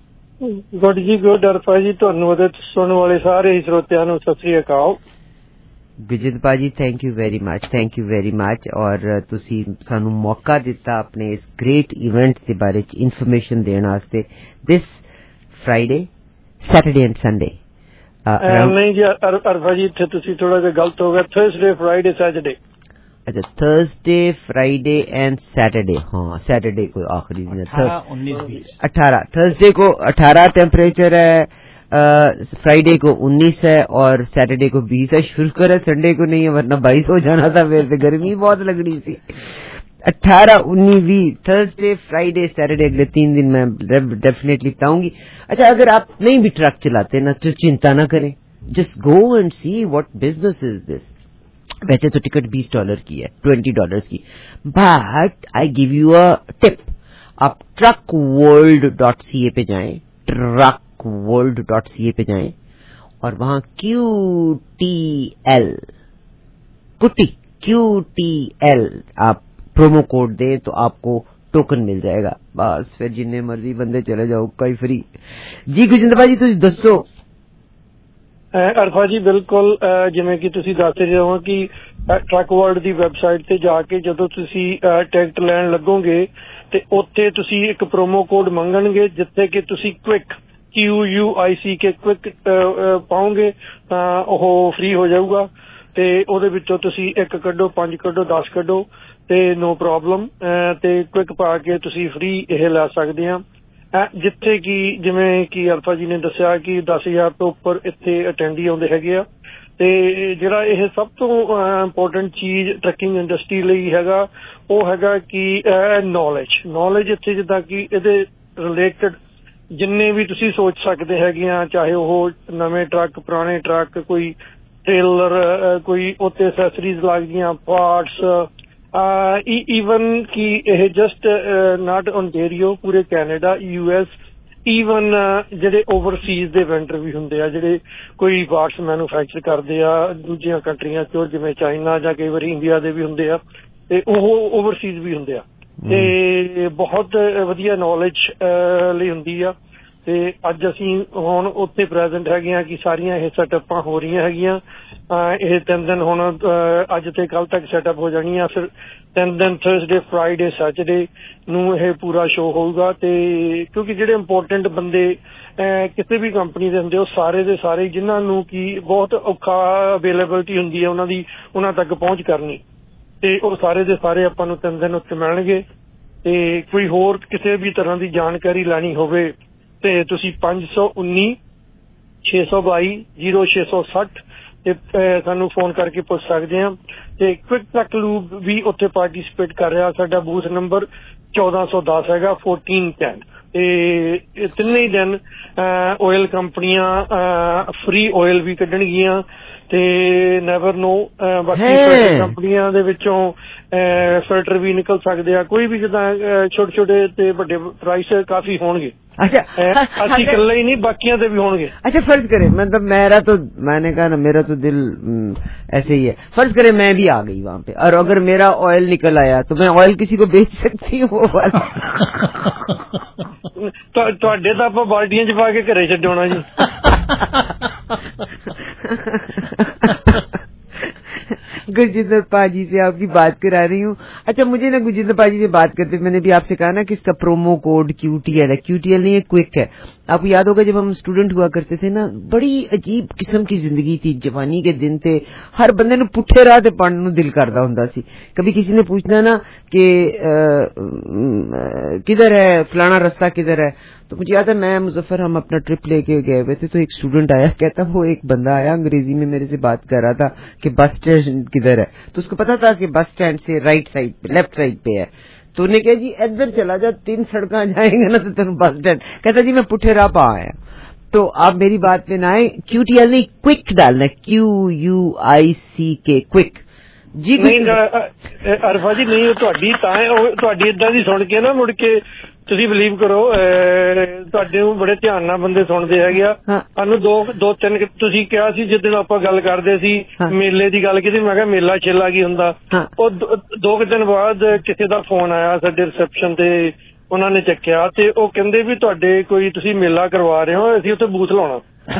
Good جی گڈ. ارفا جی تہنوں تے سنن والے سارے سروتیاں نوں ست سری اکال. گجند پا جی thank you very much, thank you very much. اور تسی سانو موقع دیتا اپنے اس گریٹ ایونٹ کے بارے چ انفارمیشن دین واسطے. This Friday, Saturday and Sunday نہیں جی ارفا جی, اتنے تسی تھوڑا جہا غلط ہو گیا. Thursday Friday Saturday. اچھا, تھرسڈے فرائیڈے اینڈ سیٹرڈے. ہاں سیٹرڈے کو آخری دن, اٹھارہ تھرسڈے کو اٹھارہ ٹیمپریچر ہے, فرائیڈے کو انیس ہے, اور سیٹرڈے کو بیس ہے. شکر ہے سنڈے کو نہیں ہے, ورنہ بائیس ہو جانا تھا. پھر سے گرمی بہت لگنی تھی. اٹھارہ انیس بیس, تھرسڈے فرائیڈے سیٹرڈے, اگلے تین دن میں ڈیفینیٹلی بتاؤں گی. اچھا, اگر آپ نہیں بھی ٹرک چلاتے نا تو چنتا نہ کریں, just go and see what business is this. ویسے تو ٹکٹ بیس ڈالر کی ہے, ٹوینٹی ڈالرز کی, but I give you a tip. آپ truck world dot C A پہ جائیں, truck world dot C A پہ جائیں, اور وہاں کیو ٹی ایل کٹی کیو ٹی ایل آپ پرومو کوڈ دیں تو آپ کو ٹوکن مل جائے گا. بس پھر جن مرضی بندے چلے جاؤ, کوئی فری. جی گجندر بھائی جی تھی دسو. ارفا جی بالکل, ਜਿਵੇਂ ਕਿ ਤੁਸੀਂ ਦੱਸ ਰਹੇ ਹੋ ਕਿ ਟਰੱਕ ਵਰਲਡ ਦੀ ਵੈਬਸਾਈਟ ਤੇ ਜਾ ਕੇ ਜਦੋਂ ਤੁਸੀਂ ਟਿਕਟ ਲੈਣ ਲੱਗੋਗੇ ਤੇ ਉੱਥੇ ਤੁਸੀਂ ਇੱਕ ਪ੍ਰੋਮੋ ਕੋਡ ਮੰਗਣਗੇ, ਜਿੱਥੇ ਕਿ ਤੁਸੀਂ quick Q U I C K quick ਪਾਓਗੇ ਤਾਂ ਉਹ ਫ੍ਰੀ ਹੋ ਜਾਊਗਾ. ਤੇ ਉਹਦੇ ਵਿੱਚੋਂ ਤੁਸੀਂ ਇੱਕ ਕੱਢੋ, ਪੰਜ ਕੱਢੋ, ਦਸ ਕੱਢੋ ਤੇ ਨੋ ਪ੍ਰੋਬਲਮ. ਤੇ ਕੁਇਕ ਪਾ ਕੇ ਤੁਸੀਂ ਫ੍ਰੀ ਇਹ ਲੈ ਸਕਦੇ ਆ. ਜਿੱਥੇ ਕਿ ਜਿਵੇਂ ਕਿ ਅਲਫਾ ਜੀ ਨੇ ਦੱਸਿਆ ਕਿ ਦਸ ਹਜ਼ਾਰ ਤੋਂ ਉੱਪਰ ਇੱਥੇ ਅਟੈਂਡੀ ਆਉਂਦੇ ਹੈਗੇ ਆ. ਤੇ ਜਿਹੜਾ ਇਹ ਸਭ ਤੋਂ ਇੰਪੋਰਟੈਂਟ ਚੀਜ਼ ਟਰੱਕਿੰਗ ਇੰਡਸਟਰੀ ਲਈ ਹੈਗਾ ਉਹ ਹੈਗਾ ਕਿ ਨੌਲੇਜ ਨੌਲੇਜ ਇੱਥੇ ਜਿੱਦਾਂ ਕਿ ਇਹਦੇ ਰਿਲੇਟਡ ਜਿੰਨੇ ਵੀ ਤੁਸੀਂ ਸੋਚ ਸਕਦੇ ਹੈਗੇ ਆ, ਚਾਹੇ ਉਹ ਨਵੇਂ ਟਰੱਕ, ਪੁਰਾਣੇ ਟਰੱਕ, ਕੋਈ ਟ੍ਰੇਲਰ, ਕੋਈ ਉੱਤੇ ਐਸੈਸਰੀਜ਼ ਲੱਗਦੀਆਂ, ਪਾਰਟਸ, ਈਵਨ ਕਿ ਇਹ ਜਸਟ ਨਾਟ ਓਨਟੇਰੀਓ, ਪੂਰੇ ਕੈਨੇਡਾ, ਯੂ ਐਸ, ਈਵਨ ਜਿਹੜੇ ਓਵਰਸੀਜ਼ ਦੇ ਵੈਂਡਰ ਵੀ ਹੁੰਦੇ ਆ, ਜਿਹੜੇ ਕੋਈ ਪਾਰਟਸ ਮੈਨੂਫੈਕਚਰ ਕਰਦੇ ਆ ਦੂਜੀਆਂ ਕੰਟਰੀਆਂ ਚੋਂ, ਜਿਵੇਂ ਚਾਈਨਾ ਜਾਂ ਕਈ ਵਾਰੀ ਇੰਡੀਆ ਦੇ ਵੀ ਹੁੰਦੇ ਆ, ਤੇ ਉਹ ਓਵਰਸੀਜ਼ ਵੀ ਹੁੰਦੇ ਆ, ਤੇ ਬਹੁਤ ਵਧੀਆ ਨੌਲੇਜ ਲਈ ਹੁੰਦੀ ਆ। ਤੇ ਅੱਜ ਅਸੀਂ ਹੁਣ ਉੱਥੇ ਪ੍ਰੈਜ਼ੈਂਟ ਹੈਗੇ ਆ ਕਿ ਸਾਰੀਆਂ ਇਹ ਸੈਟਅਪਾਂ ਹੋ ਰਹੀਆਂ ਹੈਗੀਆਂ। ਇਹ ਤਿੰਨ ਦਿਨ ਹੁਣ ਅੱਜ ਤੇ ਕੱਲ ਤੱਕ ਸੈਟਅਪ ਹੋ ਜਾਣੀਆਂ, ਫਿਰ ਤਿੰਨ ਦਿਨ ਥਰਸਡੇ, ਫਰਾਈਡੇ, ਸੈਟਰਡੇ ਨੂੰ ਇਹ ਪੂਰਾ ਸ਼ੋਅ ਹੋਊਗਾ। ਤੇ ਕਿਉਂਕਿ ਜਿਹੜੇ ਇੰਪੋਰਟੈਂਟ ਬੰਦੇ ਕਿਸੇ ਵੀ ਕੰਪਨੀ ਦੇ ਹੁੰਦੇ, ਉਹ ਸਾਰੇ ਦੇ ਸਾਰੇ ਜਿਨ੍ਹਾਂ ਨੂੰ ਕਿ ਬਹੁਤ ਔਖਾ ਅਵੇਲੇਬਿਲਿਟੀ ਹੁੰਦੀ ਹੈ ਉਹਨਾਂ ਦੀ, ਉਹਨਾਂ ਤੱਕ ਪਹੁੰਚ ਕਰਨੀ, ਤੇ ਉਹ ਸਾਰੇ ਦੇ ਸਾਰੇ ਆਪਾਂ ਨੂੰ ਤਿੰਨ ਦਿਨ ਉੱਥੇ ਮਿਲਣਗੇ। ਤੇ ਕੋਈ ਹੋਰ ਕਿਸੇ ਵੀ ਤਰ੍ਹਾਂ ਦੀ ਜਾਣਕਾਰੀ ਲੈਣੀ ਹੋਵੇ ਤੇ ਤੁਸੀਂ ਪੰਜ ਸੌ ਉੱਨੀ ਛੇ ਸੌ ਬਾਈ ਜ਼ੀਰੋ ਛੇ ਸੌ ਸੱਠ ਤੇ ਸਾਨੂੰ ਫੋਨ ਕਰਕੇ ਪੁੱਛ ਸਕਦੇ ਹਾਂ। ਤੇ ਕੁਇਕ ਟਰੱਕ ਲੂਬ ਵੀ ਉੱਥੇ ਪਾਰਟੀਸਪੇਟ ਕਰ ਰਿਹਾ। ਸਾਡਾ ਬੂਥ ਨੰਬਰ ਚੌਦਾਂ ਸੌ ਦਸ ਹੈਗਾ, ਫੋਰਟੀਨ ਟੈਨ। ਤੇ ਤਿੰਨੇ ਹੀ ਦਿਨ ਆਇਲ ਕੰਪਨੀਆਂ ਫ੍ਰੀ ਆਇਲ ਵੀ ਕੱਢਣਗੀਆਂ, ਤੇ ਨੈਵਰ ਨੋ ਬਾਕੀ ਕੰਪਨੀਆਂ ਦੇ ਵਿੱਚੋਂ ਫਿਲਟਰ ਵੀ ਨਿਕਲ ਸਕਦੇ ਆ, ਕੋਈ ਵੀ ਜਿੱਦਾਂ ਛੋਟੇ ਛੋਟੇ ਤੇ ਵੱਡੇ ਪ੍ਰਾਈਸ ਕਾਫੀ ਹੋਣਗੇ। अच्छा, ਅਸੀਂ ਇਕੱਲੇ ਹੀ ਨਹੀਂ, ਬਾਕੀਆਂ ਦੇ भी होंगे। अच्छा, फर्ज करें मतलब मेरा तो मैंने कहा ना, मेरा तो दिल ऐसे ही है। फर्ज करें मैं भी आ गई वहाँ पे, और अगर मेरा ऑयल निकल आया तो मैं ऑयल किसी को बेच सकती हूँ वो वाला? ਤੁਹਾਡੇ ਤਾਂ ਆਪਾਂ ਬਾਲਟੀਆਂ ਚ ਪਾ ਕੇ ਘਰੇ ਛੱਡਣਾ ਜੀ। गुरजिंदर पाजी से आपकी बात करा रही हूँ। अच्छा, मुझे ना गुरजिंदर पाजी से बात करते मैंने भी आपसे कहा ना कि इसका प्रोमो कोड क्यूटीएल है। क्यूटीएल नहीं है, क्विक है। आपको याद होगा जब हम स्टूडेंट हुआ करते थे ना, बड़ी अजीब किस्म की जिंदगी थी, जवानी के दिन थे, हर बंदे ने पुठे राह ते पढ़ने नूं दिल करदा हुंदा सी। कभी किसी ने पूछना ना कि किधर है फलाना रास्ता, किधर है, तो मुझे याद है मैं मुजफ्फर हम अपना ट्रिप लेके गए हुए थे, तो एक स्टूडेंट आया, कहता वो एक बंदा आया अंग्रेजी में मेरे से बात कर रहा था कि बस स्टैंड किधर है, तो उसको पता था कि बस स्टैंड से राइट साइड पे, लेफ्ट साइड पे है। तो उन्हें कहा जी इधर चला जा, तीन सड़क जाएंगे ना तो तेन बस स्टैंड। कहता जी मैं पुठे राह पा आया। तो आप मेरी बात पे ना आए, क्यूटीएल नहीं क्विक डालना, क्यू यू आई सी के, क्विक जी। नहीं अरफा जी नहीं, ਤੁਹਾਡੀ ਤਾਂ ਤੁਹਾਡੀ ਇਦਾਂ ਦੀ ਸੁਣ ਕੇ ਨਾ ਮੁੜ ਕੇ ਤੁਸੀਂ ਬਿਲੀਵ ਕਰੋ, ਤੁਹਾਡੇ ਨੂੰ ਬੜੇ ਧਿਆਨ ਨਾਲ ਬੰਦੇ ਸੁਣਦੇ ਹੈਗੇ ਆ। ਸਾਨੂੰ ਦੋ ਦੋ ਤਿੰਨ ਤੁਸੀਂ ਕਿਹਾ ਸੀ ਜਿੱਦਣ ਆਪਾਂ ਗੱਲ ਕਰਦੇ ਸੀ ਮੇਲੇ ਦੀ ਗੱਲ ਕੀਤੀ, ਮੈਂ ਕਿਹਾ ਮੇਲਾ ਛੇਲਾ ਕੀ ਹੁੰਦਾ। ਉਹ ਦੋ ਕੁ ਦਿਨ ਬਾਅਦ ਕਿਸੇ ਦਾ ਫੋਨ ਆਇਆ ਸਾਡੇ ਰਿਸੈਪਸ਼ਨ ਤੇ, ਉਹਨਾਂ ਨੇ ਚੱਕਿਆ ਤੇ ਉਹ ਕਹਿੰਦੇ ਵੀ ਤੁਹਾਡੇ ਕੋਈ ਤੁਸੀਂ ਮੇਲਾ ਕਰਵਾ ਰਹੇ ਹੋ, ਅਸੀਂ ਉੱਥੇ ਬੂਥ ਲਾਉਣਾ।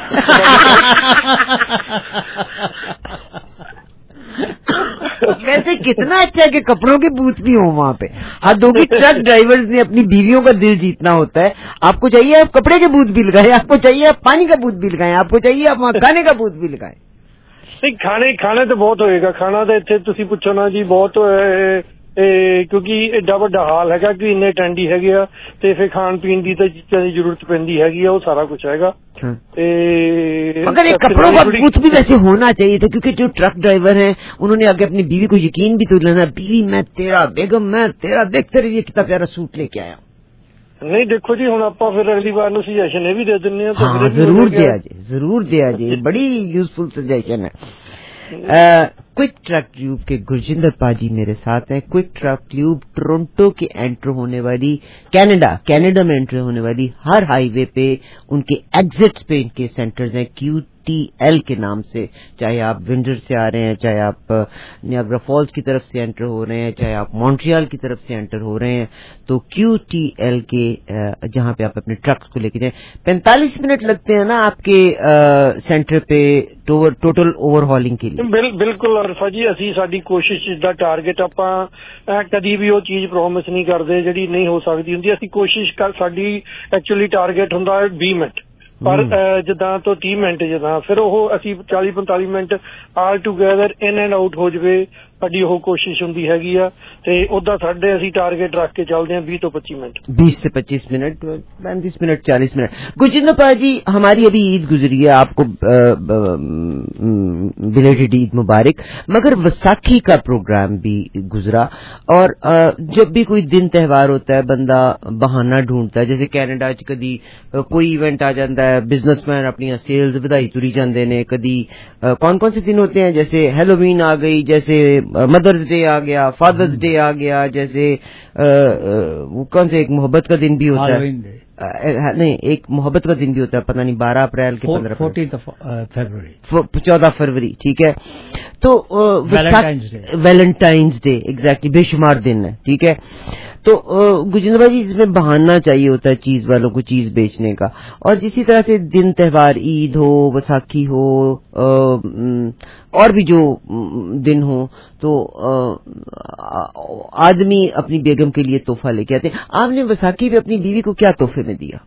वैसे कितना अच्छा है कि कपड़ों के बूथ भी हो वहाँ पे। हाथों की ट्रक ड्राइवर्स ने अपनी बीवियों का दिल जीतना होता है। आपको चाहिए आप कपड़े के बूथ भी लगाए, आपको चाहिए आप पानी का बूथ भी लगाएं, आपको चाहिए आप वहाँ खाने का बूथ भी लगाएं। नहीं खाने खाने तो बहुत होएगा, खाना तो इतने तुसी पूछो ना जी बहुत, ਕਿਉਂਕਿ ਏਡਾ ਵੱਡਾ ਹਾਲ ਹੈਗਾ ਕਿ ਇੰਨੇ ਅਟੈਂਡੀ ਹੈਗੇ ਆ, ਤੇ ਫਿਰ ਖਾਣ ਪੀਣ ਦੀ ਤਾਂ ਚੀਜ਼ਾਂ ਦੀ ਜ਼ਰੂਰਤ ਪੈਂਦੀ ਹੈਗੀ ਆ, ਉਹ ਸਾਰਾ ਕੁਝ ਹੈਗਾ। ਤੇ मगर एक कपड़ों का बूथ भी वैसे होना चाहिए था, क्योंकि जो ट्रक ड्राइवर हैं उन्होंने आगे अपनी बीवी को यकीन भी तो लेना, बीवी मैं तेरा, बेगम मैं तेरा, देख तेरे लिए कितना प्यारा सूट लेके आया। नहीं देखो जी ਹੁਣ ਆਪਾਂ ਫਿਰ अगली बार ਨੂੰ ਸੁਜੈਸ਼ਨ ਇਹ ਵੀ ਦੇ ਦਿੰਨੇ ਆ। हाँ जरूर दिया जी, जरूर दिया जी, बड़ी यूजफुल सजेशन है। क्विक ट्रक ट्यूब के गुरजिंदर पाजी मेरे साथ हैं। क्विक ट्रक ट्यूब टोरंटो के एंटर होने वाली, कनाडा कनाडा में एंटर होने वाली हर हाईवे पे उनके एग्जिट्स पे इनके सेंटर्स हैं, क्यू टी एल के नाम से। चाहे आप विंडर से आ रहे हैं, चाहे आप नियाग्रा फॉल्स की तरफ से एंटर हो रहे हैं, चाहे आप मॉन्ट्रियल की तरफ से एंटर हो रहे हैं, तो क्यू टी एल के जहां पे आप अपने ट्रक्स को लेके जाएं, पैंतालीस मिनट लगते हैं ना आपके आ, सेंटर पे टोटल ओवरहॉलिंग के लिए। बिल, बिल्कुल अरफा जी, ਅਸੀਂ ਸਾਡੀ ਕੋਸ਼ਿਸ਼ ਦਾ ਟਾਰਗੇਟ ਆਪਾਂ ਕਦੀ ਵੀ ਉਹ ਚੀਜ਼ ਪ੍ਰੋਮਿਸ ਨਹੀਂ ਕਰਦੇ ਜਿਹੜੀ ਨਹੀਂ ਹੋ ਸਕਦੀ ਹੁੰਦੀ। ਅਸੀਂ ਕੋਸ਼ਿਸ਼ ਕਰ, ਸਾਡੀ ਐਕਚੁਅਲੀ ਟਾਰਗੇਟ ਹੁੰਦਾ ਹੈ ਵੀਹ ਮਿੰਟ, ਪਰ ਜਿੱਦਾਂ ਤੋਂ ਤੀਹ ਮਿੰਟ, ਜਿੱਦਾਂ ਫਿਰ ਉਹ ਅਸੀਂ ਚਾਲੀ ਪੰਤਾਲੀ minute all together in and out ਹੋ ਜਾਵੇ, ਸਾਡੀ ਉਹ ਕੋਸ਼ਿਸ਼ ਹੁੰਦੀ ਹੈਗੀ ਆ ਤੇ ਉਹਦਾ ਸਾਡੇ ਅਸੀਂ ਟਾਰਗੇਟ ਰੱਖ ਕੇ ਚੱਲਦੇ ਹਾਂ बीस ਤੋਂ पच्चीस मिनट बीस से पच्चीस मिनट पैंतीस मिनट चालीस मिनट गुरजिंदर पाल जी, हमारी अभी ईद गुजरी है, आपको बिलेटेड ईद मुबारक। मगर वसाखी का प्रोग्राम भी गुजरा और जब भी कोई दिन त्यौहार होता है बंदा बहाना ढूंढता है, जैसे कैनेडा च कदी कोई इवेंट आ जाता है, बिजनेसमैन अपनी सेल्स ਵਧਾਈ तुरी जाते हैं, कदी कौन कौन से दिन होते हैं, जैसे हेलोवीन आ गई, जैसे मदर्स डे आ गया, फादर्स डे आ गया, जैसे आ, आ, कौन से एक मोहब्बत का दिन भी होता है, नहीं एक मोहब्बत का दिन भी होता है, पता नहीं बारह अप्रैल के पंद्रह फरवरी चौदह फरवरी, ठीक है। तो Valentine's day Valentine's day exactly बेशुमार दिन है, ठीक है। तो गुरजिंदर भाई, इसमें बहाना चाहिए होता है चीज वालों को चीज बेचने का, और जिसी तरह से दिन त्यौहार ईद हो, वसाखी हो, और भी जो दिन हो, तो आदमी अपनी बेगम के लिए तोहफा लेके आते हैं। आपने वसाखी पे अपनी बीवी को क्या तोहफे में दिया?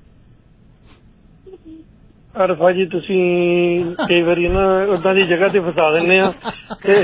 ਅਰਫਾ ਜੀ ਤੁਸੀਂ ਕਈ ਵਾਰੀ ਨਾ ਉਦਾਂ ਦੀ ਜਗ੍ਹਾ ਤੇ ਫਸਾ ਦਿੰਦੇ ਆ ਤੇ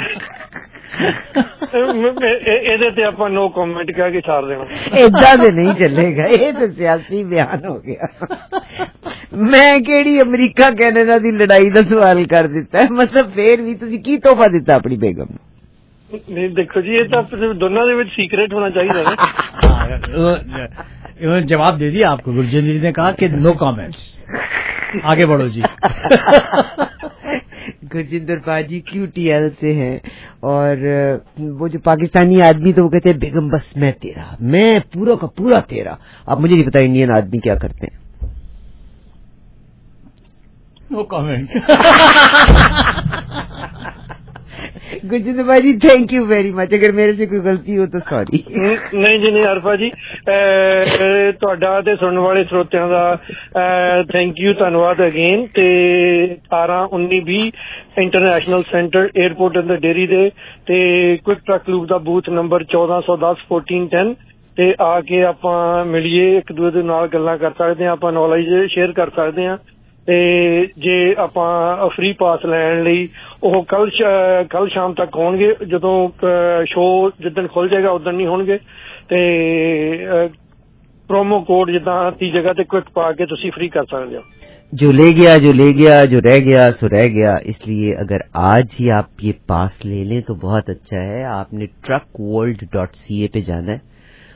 ਇਹਦੇ ਤੇ ਆਪਾਂ ਨੋ ਕਮੈਂਟ ਕਹਿ ਕੇ ਛੱਡ ਦੇਣਾ। ਏਦਾਂ ਤੇ ਨਹੀਂ ਚੱਲੇਗਾ, ਇਹ ਤਾਂ ਸਿਆਸੀ ਬਿਆਨ ਹੋ ਗਿਆ। ਮੈਂ ਕਿਹੜੀ ਅਮਰੀਕਾ ਕੈਨੇਡਾ ਦੀ ਲੜਾਈ ਦਾ ਸਵਾਲ ਕਰ ਦਿੱਤਾ, ਮਤਲਬ ਫੇਰ ਵੀ ਤੁਸੀਂ ਕੀ ਤੋਹਫਾ ਦਿੱਤਾ ਆਪਣੀ ਬੇਗਮ ਨੂੰ? ਨਹੀਂ ਦੇਖੋ ਜੀ, ਇਹ ਤਾਂ ਦੋਨਾਂ ਦੇ ਵਿੱਚ ਸੀਕ੍ਰੇਟ होना चाहिए ना। इन्होंने जवाब दे दिया आपको, गुरजिंदर जी ने कहा कि नो कमेंट्स, आगे बढ़ो जी। गुरजिंदर पाजी क्यूटीएल से हैं, और वो जो पाकिस्तानी आदमी तो वो कहते हैं बेगम बस मैं तेरा, मैं पूरा का पूरा तेरा। अब मुझे नहीं पता इंडियन आदमी क्या करते हैं। No comment. गुरजिंदर भाई ji thank you very much, अगर मेरे से कोई गलती हो तो सॉरी। ਨਹੀਂ ਜੀ ਨਹੀਂ ਅਰਫਾ ਜੀ, ਤੁਹਾਡਾ ਤੇ ਸੁਣਨ ਵਾਲੇ ਸਰੋਤਿਆਂ ਦਾ ਥੈਂਕ ਯੂ, ਧੰਨਵਾਦ ਅਗੇਨ। ਤੇ ਅਠਾਰਾਂ ਉੱਨੀ ਵੀਹ ਇੰਟਰਨੈਸ਼ਨਲ ਸੈਂਟਰ 에ਅਰਪੋਰਟ ਅੰਦਰ ਡੇਰੀ ਦੇ ਤੇ ਕੁਇਕ ਟਰੱਕ ਲੂਪ ਦਾ ਬੂਥ ਨੰਬਰ ਚੌਦਾਂ ਸੌ ਦਸ ਫੋਰਟੀਨ ਟੈਨ ਤੇ ਆ ਕੇ ਆਪਾਂ ਮਿਲੀਏ, ਇੱਕ ਦੂਜੇ ਦੇ ਨਾਲ ਗੱਲਾਂ ਕਰ ਸਕਦੇ ਹਾਂ, ਆਪਾਂ ਨੌਲੇਜ ਸ਼ੇਅਰ ਕਰ ਸਕਦੇ ਹਾਂ। ਤੇ ਜੇ ਆਪਾਂ ਫ੍ਰੀ ਪਾਸ ਲੈਣ ਲਈ ਉਹ ਕੱਲ ਕੱਲ ਸ਼ਾਮ ਤੱਕ ਹੋਣਗੇ, ਜਦੋਂ ਸ਼ੋਅ ਜਿੱਦਣ ਖੁੱਲ ਜਾਏਗਾ ਉਦਣ ਨਹੀਂ ਹੋਣਗੇ। ਤੇ ਪ੍ਰੋਮੋ ਕੋਡ ਜਿੱਦਾਂ ਤੀ ਜਗ੍ਹਾ ਤੇ ਕੁਇਕ ਪਾ ਕੇ ਤੁਸੀਂ ਫ੍ਰੀ ਕਰ ਸਕਦੇ ਹੋ। जो ले गया जो ले गया जो रह गया सो रह गया, इसलिए अगर आज ही आप ये पास ले लें तो बहुत अच्छा है। आपने truck world dot C A पे जाना है,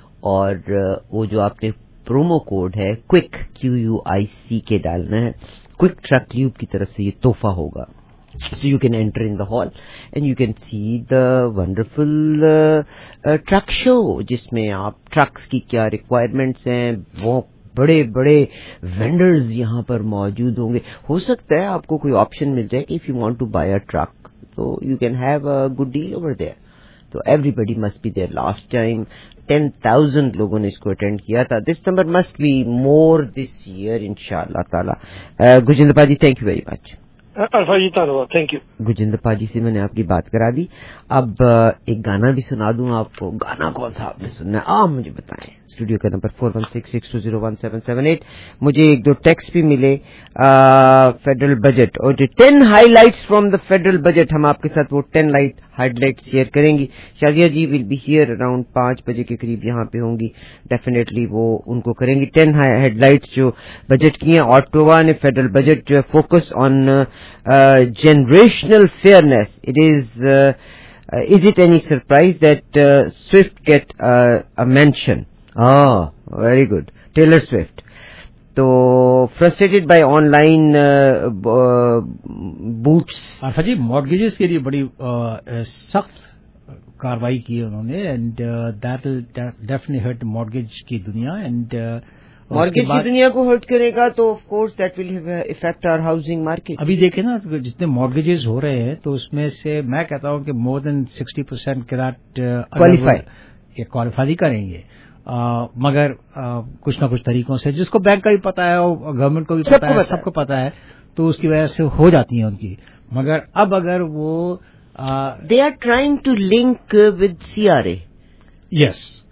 और वो जो आपने प्रोमो कोड है quick Q U I C K डालना है। क्विक ट्रक ल्यूब की तरफ से ये तोहफा होगा, so you can enter in the hall and you can see the wonderful uh, uh, truck show, जिसमें आप ट्रक्स की क्या रिक्वायरमेंट्स हैं, वो बड़े बड़े वेंडर्स यहाँ पर मौजूद होंगे। हो सकता है आपको कोई ऑप्शन मिल जाए कि if you want to buy a truck तो you can have a good deal over there. तो everybody must be there. Last time ten thousand लोगों ने इसको अटेंड किया था। This number must be more this year इंशाअल्लाह ताला। Gurjinder paaji thank you very much. Alpha ji धन्यवाद, थैंक यू। गुरजिंदर पाजी से मैंने आपकी बात करा दी। अब एक गाना भी सुना दूं आपको। गाना कौन सा आपने सुनना है आप मुझे बताएं। स्टूडियो का number four one six six two zero one seven seven eight. मुझे एक दो टेक्स्ट भी मिले। फेडरल बजट और जो ten highlights from the federal budget, हम आपके साथ वो टेन लाइट हाईलाइट शेयर करेंगी। Shazia ji will be here around पांच बजे के करीब यहाँ पे होंगी, डेफिनेटली वो उनको करेंगी। टेन हेडलाइट्स जो बजट की हैं। ऑटोवा ने फेडरल बजट जो है focus on generational fairness. It is uh, uh, is it any surprise that uh, Swift get uh, a mention? Oh, very good. Taylor Swift. So frustrated by online uh, uh, boots. Arfa ji mortgages के लिए बड़ी uh, सख्त कार्रवाई की उन्होंने, and that will definitely hurt mortgage की दुनिया। And mortgage की दुनिया को हर्ट करेगा तो of course that will effect our housing market. अभी देखें ना, जितने मॉर्गेजेस हो रहे हैं तो उसमें से मैं कहता हूं कि मोर देन सिक्सटी परसेंट के दैट क्वालिफाई ये क्वालिफाई करेंगे, आ, मगर आ, कुछ ना कुछ तरीकों से, जिसको बैंक का भी पता है और गवर्नमेंट को भी पता है, सबको पता है, तो उसकी वजह से हो जाती है उनकी। मगर अब अगर वो they are trying to link with C R A. Yes,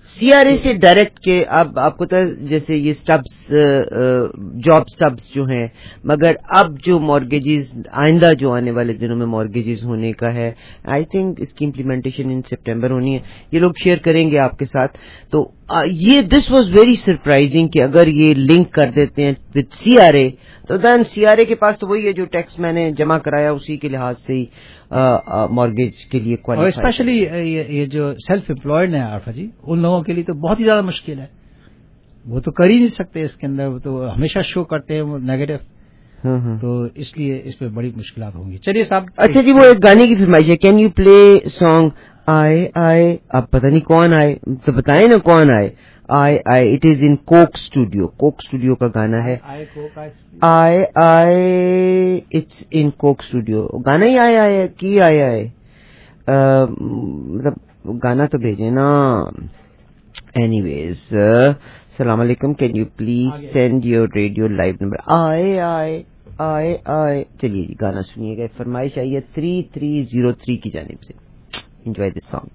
C R A سے ڈائریکٹ کے اب آپ کو جیسے یہ سٹبس جاب سٹبس جو ہیں، مگر اب جو مارگیجز آئندہ جو آنے والے دنوں میں مارگیجز ہونے کا ہے، آئی تھنک اس کی امپلیمنٹیشن ان سپٹمبر ہونی ہے، یہ لوگ شیئر کریں گے آپ کے ساتھ. تو یہ دس واز ویری سرپرائزنگ کہ اگر یہ لنک کر دیتے ہیں وتھ سی آر اے تو دین سی آر اے کے پاس تو وہی ہے جو ٹیکس میں نے جمع کرایا اسی کے لحاظ سے ہی مارگیج کے لیے اور اسپیشلی یہ جو سیلف امپلائڈ ہیں عارفہ جی، ان لوگوں کے لیے تو بہت ہی زیادہ مشکل ہے، وہ تو کر ہی نہیں سکتے اس کے اندر، وہ تو ہمیشہ شو کرتے ہیں وہ نیگیٹو، تو اس لیے اس پہ بڑی مشکلات ہوں گی. چلیے صاحب. اچھا جی، وہ ایک گانے کی فرمائش ہے، کین یو پلے سانگ آئے آئے؟ اب پتہ نہیں کون آئے تو بتائیں نا کون آئے. آئے آئے it is in Coke Studio, Coke Studio کا گانا ہے. آئے آئے اٹس ان کوک اسٹوڈیو. گانا ہی آئے آئے کی آئے آئے مطلب گانا تو بھیجے نا. اینی ویز السلام علیکم، can you please send your radio live number. آئے آئے آئے آئے. چلیے جی گانا سنیے گا، فرمائش آئی ہے تھری تھری زیرو تھری کی جانب سے. Enjoy this song.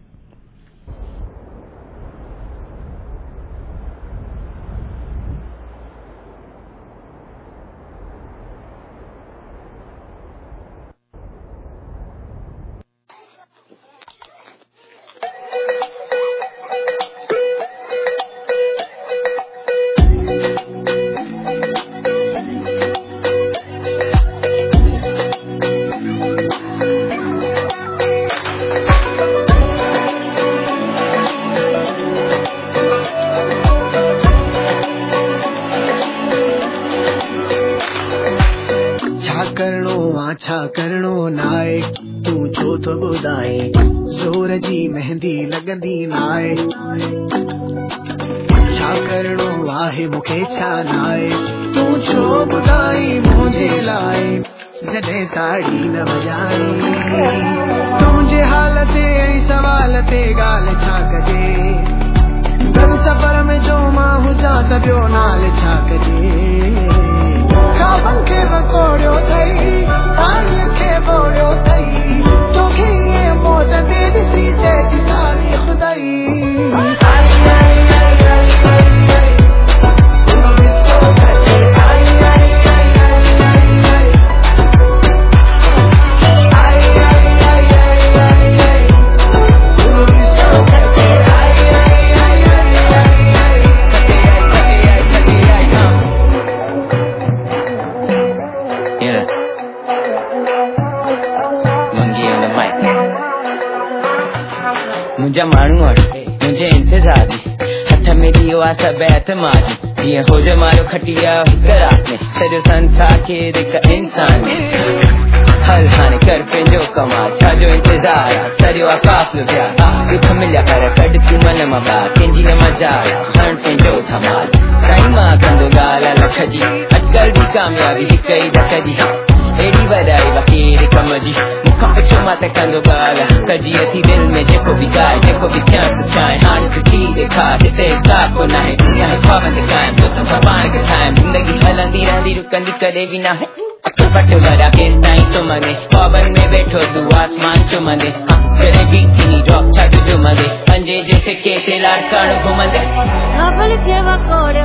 करे भी ना है बट बड़ा केस ताई तो मने पवन में बैठो तू आसमान चो मने करे बीती रॉक छाजो जो मने अंजे जैसे केते लाड़काण घुमंदे कबल के वकोड़े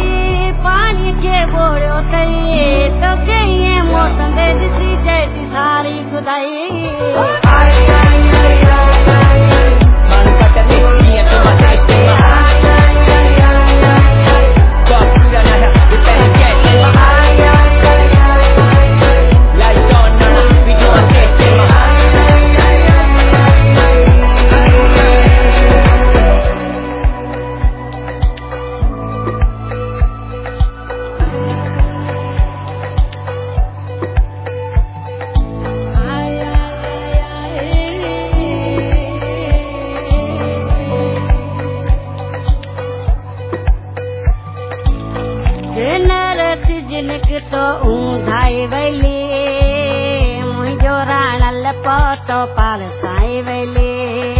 तई पानी के बोड़े तई तो के ये मौसम दे दिसी जैसी सारी खुदाई आई आई आई आई मन कटते ये तो मत इस्तेमाल आई आई आई आई कब पूरा ना डिपेंड कैसे आई आई तो ऊंधाई वैली मुझो राणल पोतो पाल साई वैली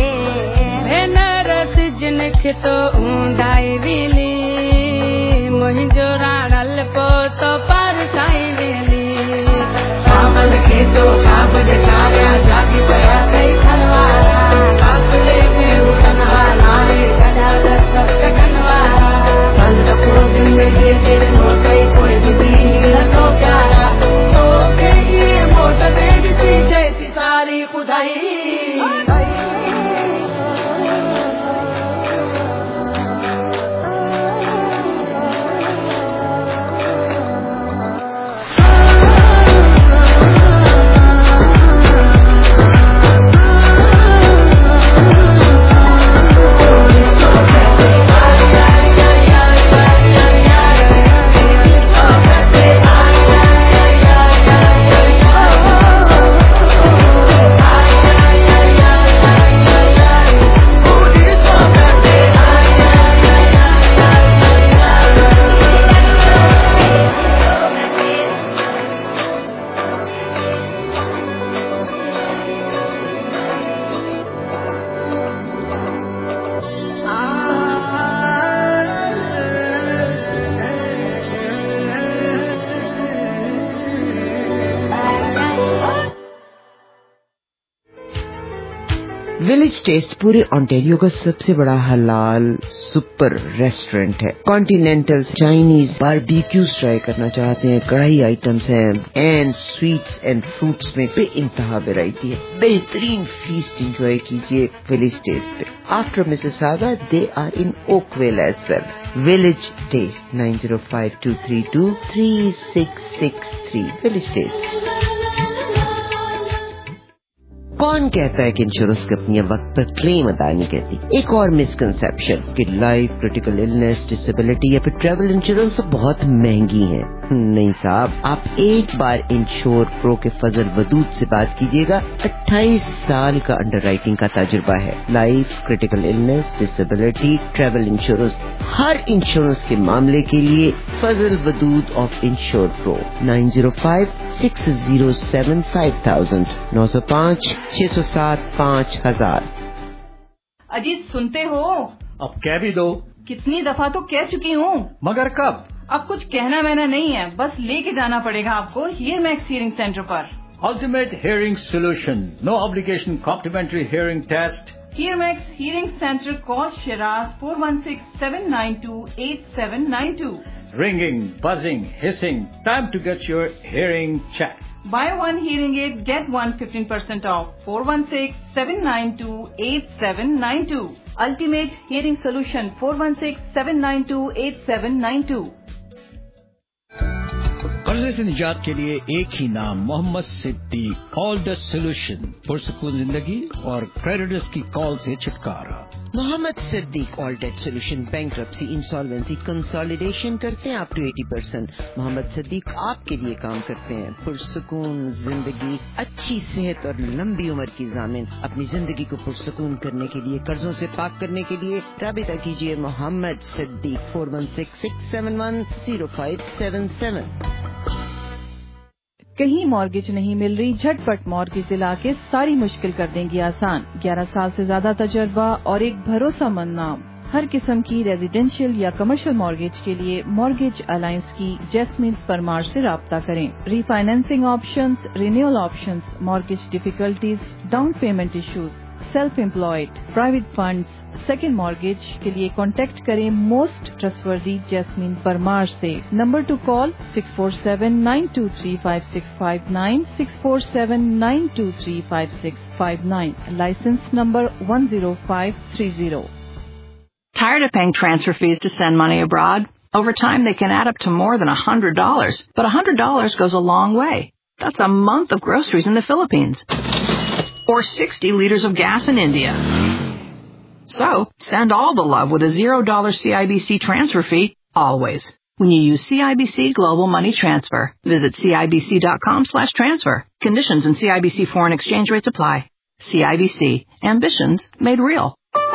नरस जिनख तो ऊंधाई वैली मुझो राणल पोतो पाल साई वैली काबल के तो काबल चाया जागी पया कई खनवारा काबले में उठनवा नारे गड़ा विलेज टेस्ट पूरे ऑन्टेरियो का सबसे बड़ा हलाल सुपर रेस्टोरेंट है। कॉन्टिनेंटल, चाइनीज, बारबेक्यूज ट्राई करना चाहते हैं, कढ़ाई आइटम्स हैं, एंड स्वीट्स एंड फ्रूट्स में बेइंतहा वैरायटी है। बेहतरीन फीस्ट एंजॉय कीजिए विलेज टेस्ट पे। After Mississauga they are in Oakville as well. Village taste nine zero five two three two three six six three. Village taste. कौन कहता है कि insurance कंपनियां वक्त पर क्लेम अदा नहीं करती? एक और मिसकंसेप्शन कि लाइफ, क्रिटिकल इलनेस, डिसेबिलिटी या फिर ट्रैवल इंश्योरेंस बहुत महंगी है। नहीं साहब, आप एक बार इंश्योर प्रो के फजल वदूद से बात कीजिएगा। अट्ठाईस साल का अंडरराइटिंग का तजुर्बा है। Life, critical illness, disability, travel insurance, हर इंश्योरेंस के मामले के लिए Fazal Wadood of insure pro. Nine zero five six zero seven five thousand नौ सौ पाँच छह सौ सात पाँच हजार। अजीत सुनते हो? अब कह भी दो। कितनी दफा तो कह चुकी हूँ, मगर कब? अब कुछ कहना मैना नहीं है, बस लेके जाना पड़ेगा आपको हियर मैक्स हियरिंग सेंटर पर। Ultimate hearing solution, no obligation complimentary hearing test. Hear max hearing centre, call Shiraz four one six seven nine two eight seven nine two. Ringing, buzzing, hissing, time to get your hearing checked. Buy one hearing aid, get one fifteen percent off. four one six seven nine two eight seven nine two. Ultimate Hearing Solution, four one six seven nine two eight seven nine two. कर्जे से निजात के लिए एक ही नाम, Mohammad Siddique. All the solution, पुरसकून जिंदगी और क्रेडिटर्स की कॉल से छुटकारा। Mohammad Siddique all debt solution, bankruptcy, insolvency, consolidation करते हैं अप टू अस्सी परसेंट। मोहम्मद सिद्दीक आपके लिए काम करते हैं। पुरसकून जिंदगी, अच्छी सेहत और लंबी उम्र की जामिन। अपनी जिंदगी को पुरसकून करने के लिए, कर्जों से पाक करने के लिए राबिता कीजिए Mohammad Siddique four one six six seven one zero five seven seven. कहीं मॉर्गेज नहीं मिल रही? झटपट मॉर्गेज दिला के सारी मुश्किल कर देंगी आसान। ग्यारह साल से ज्यादा तजर्बा और एक भरोसामंद नाम। हर किस्म की रेजिडेंशियल या कमर्शियल मॉर्गेज के लिए मॉर्गेज अलायंस की जैस्मिन परमार से राब्ता करें। Refinancing options, renewal options, mortgage difficulties, down payment issues, self employed, private funds, second mortgage के लिए कॉन्टेक्ट करें मोस्ट ट्रस्टवर्दी जैस्मिन परमार से। Number to call six four seven nine two three five six five nine, six four seven nine two three five six five nine. Licence number one zero five three zero. Tired of paying transfer fees to send money abroad? Over time, they can add up to more than one hundred dollars. But one hundred dollars goes a long way. That's a month of groceries in the Philippines. Or sixty liters of gas in India. So, send all the love with a zero dollar C I B C transfer fee, always. When you use C I B C Global Money Transfer, visit C I B C dot com slash transfer. Conditions and C I B C foreign exchange rates apply. C I B C. Ambitions made real.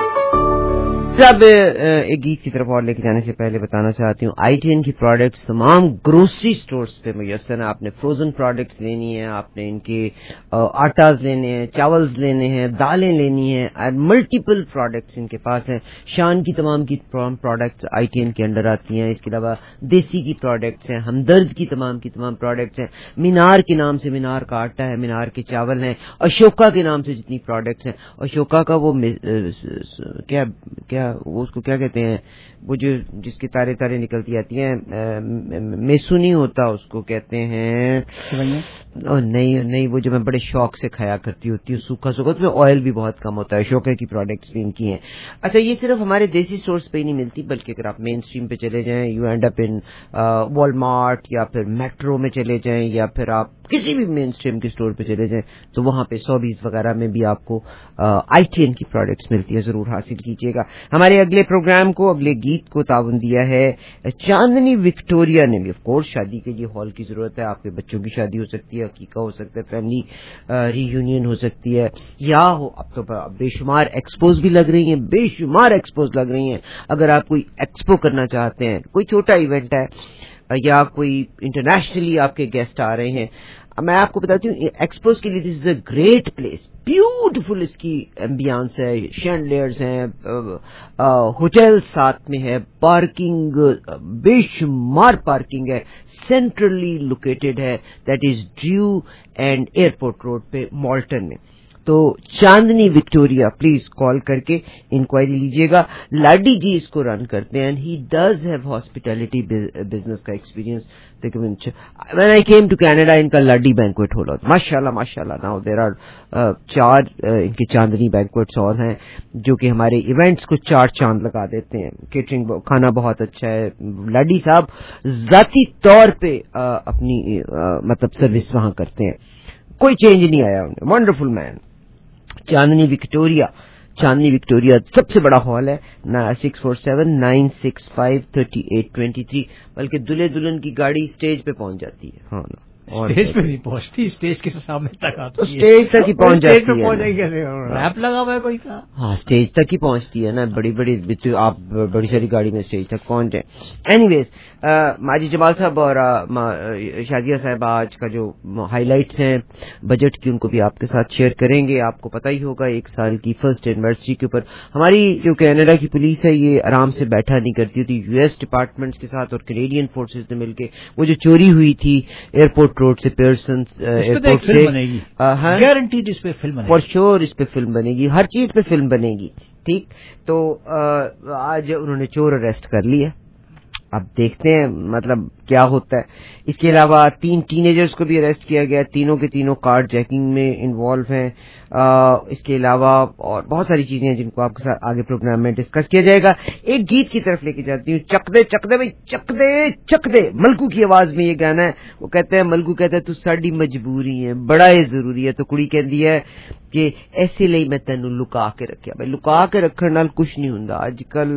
अब एक गीत की तरफ और लेके जाने से पहले बताना चाहती हूँ आई टी एन की प्रोडक्ट्स तमाम ग्रोसरी स्टोर्स पे मुयस्सर हैं। आपने फ्रोजन प्रोडक्ट्स लेनी है, आपने इनके आटाज लेने हैं, चावल्स लेने हैं, दालें लेनी है, और मल्टीपल प्रोडक्ट्स इनके पास हैं। शान की तमाम की प्रोडक्ट्स आई टी एन के अंडर आती हैं। इसके अलावा देसी की प्रोडक्ट्स हैं, हमदर्द की तमाम की तमाम प्रोडक्ट्स हैं। मीनार के नाम से मीनार का आटा है, मीनार के चावल हैं। अशोका के नाम से जितनी प्रोडक्ट्स हैं, अशोका का वो क्या क्या वो उसको क्या कहते हैं, वो जो जिसकी तारे तारे निकलती आती हैं, मेसू नहीं होता, उसको कहते हैं और नहीं नहीं वो जो मैं बड़े शौक से खाया करती होती हूँ, सूखा सूखा, उसमें ऑयल भी बहुत कम होता है। शोके की प्रोडक्ट्स भी इनकी हैं। अच्छा, ये सिर्फ हमारे देसी स्टोर्स पे ही नहीं मिलती, बल्कि अगर आप मेन स्ट्रीम पे चले जाएं, you end up in Walmart या फिर मेट्रो में चले जाएं या फिर आप किसी भी मेन स्ट्रीम के स्टोर पे चले जाएं तो वहां पे सॉबीज वगैरह में भी आपको आई टी एन की प्रोडक्ट्स मिलती है। जरूर हासिल कीजिएगा। हमारे अगले प्रोग्राम को, अगले गीत को ताउन दिया है चांदनी विक्टोरिया ने भी। ऑफ कोर्स शादी के लिए हॉल की जरूरत है। आपके बच्चों की शादी हो सकती है, हकीका हो सकता है, फैमिली रीयूनियन हो सकती है, या हो अब तो बेशुमार एक्सपोज भी लग रही हैं, बेशुमार एक्सपोज लग रही हैं। अगर आप कोई एक्सपो करना चाहते हैं, कोई छोटा इवेंट है या कोई इंटरनेशनली आपके गेस्ट आ रहे हैं, मैं आपको बताती हूँ एक्सपोज के लिए this is a great place. Beautiful इसकी एम्बियंस है, शैंडलियर्स हैं, होटल साथ में है, पार्किंग बेशुमार पार्किंग है, सेंट्रली लोकेटेड है, that is due and Airport Road पे मॉल्टन में। تو چاندنی وکٹوریا پلیز کال کر کے انکوائری لیجیے گا. لاڈی جی اس کو رن کرتے ہیں and he does have hospitality business کا experience. When I came to Canada ان کا لاڈی بینکویٹ ہو رہا تھا. ماشاء اللہ ماشاء اللہ. ناؤ دیر آر چار ان کے چاندنی بینکویٹس اور ہیں جو کہ ہمارے ایونٹس کو چار چاند لگا دیتے ہیں. کیٹرنگ کھانا بہت اچھا ہے. لاڈی صاحب ذاتی طور پہ اپنی مطلب سروس وہاں کرتے ہیں. کوئی چینج نہیں آیا انہیں. Wonderful man. Chandni Victoria Chandni Victoria سب سے بڑا ہال ہے. Six four seven nine six five thirty eight twenty three. بلکہ دلہے دلہن کی گاڑی اسٹیج پہ پہنچ جاتی ہے. ہاں نا اسٹیج پہ نہیں پہنچتی, اسٹیج کے سامنے تک آتی ہے. اسٹیج تک ہی پہنچ جاتی ہے. کیسے ریپ لگا ہوا ہے کوئی کا؟ ہاں اسٹیج تک ہی پہنچتی ہے نا. بڑی بڑی آپ بڑی ساری گاڑی میں اسٹیج تک پہنچ جائیں. اینی ویز ماجد جمال صاحب اور شازیہ صاحب آج کا جو ہائی لائٹس ہیں بجٹ کی ان کو بھی آپ کے ساتھ شیئر کریں گے. آپ کو پتہ ہی ہوگا ایک سال کی فرسٹ اینیورسری کے اوپر ہماری جو کینیڈا کی پولیس ہے یہ آرام سے بیٹھا نہیں کرتی تھی. یو ایس ڈپارٹمنٹس کے ساتھ اور کینیڈین فورسز نے مل کے وہ جو چوری ہوئی تھی ایئرپورٹ روڈ سے پیئرسن ایئرپورٹ سے, گارنٹیڈ اس پہ فلم فار شیور اس پہ فلم بنے گی. ہر چیز پہ فلم بنے گی. ٹھیک. تو آج انہوں نے چور اریسٹ کر لیا. اب دیکھتے ہیں مطلب کیا ہوتا ہے. اس کے علاوہ تین ٹین ایجرز کو بھی اریسٹ کیا گیا. تینوں کے تینوں کارڈ جیکنگ میں انوالو ہیں. اس کے علاوہ اور بہت ساری چیزیں ہیں جن کو آپ کے ساتھ آگے پروگرام میں ڈسکس کیا جائے گا. ایک گیت کی طرف لے کے جاتی ہوں. چک دے چک دے بھائی چک دے چک دے. ملکو کی آواز میں یہ گانا ہے. وہ کہتے ہیں ملکو کہتا ہے تو ساڈی مجبوری ہے بڑا ہی ضروری ہے. تو کڑی کہتی ہے کہ ایسے لئی میں تینوں لکا کے رکھیا. بھائی لکا کے رکھنے نال کچھ نہیں ہوندا. اج کل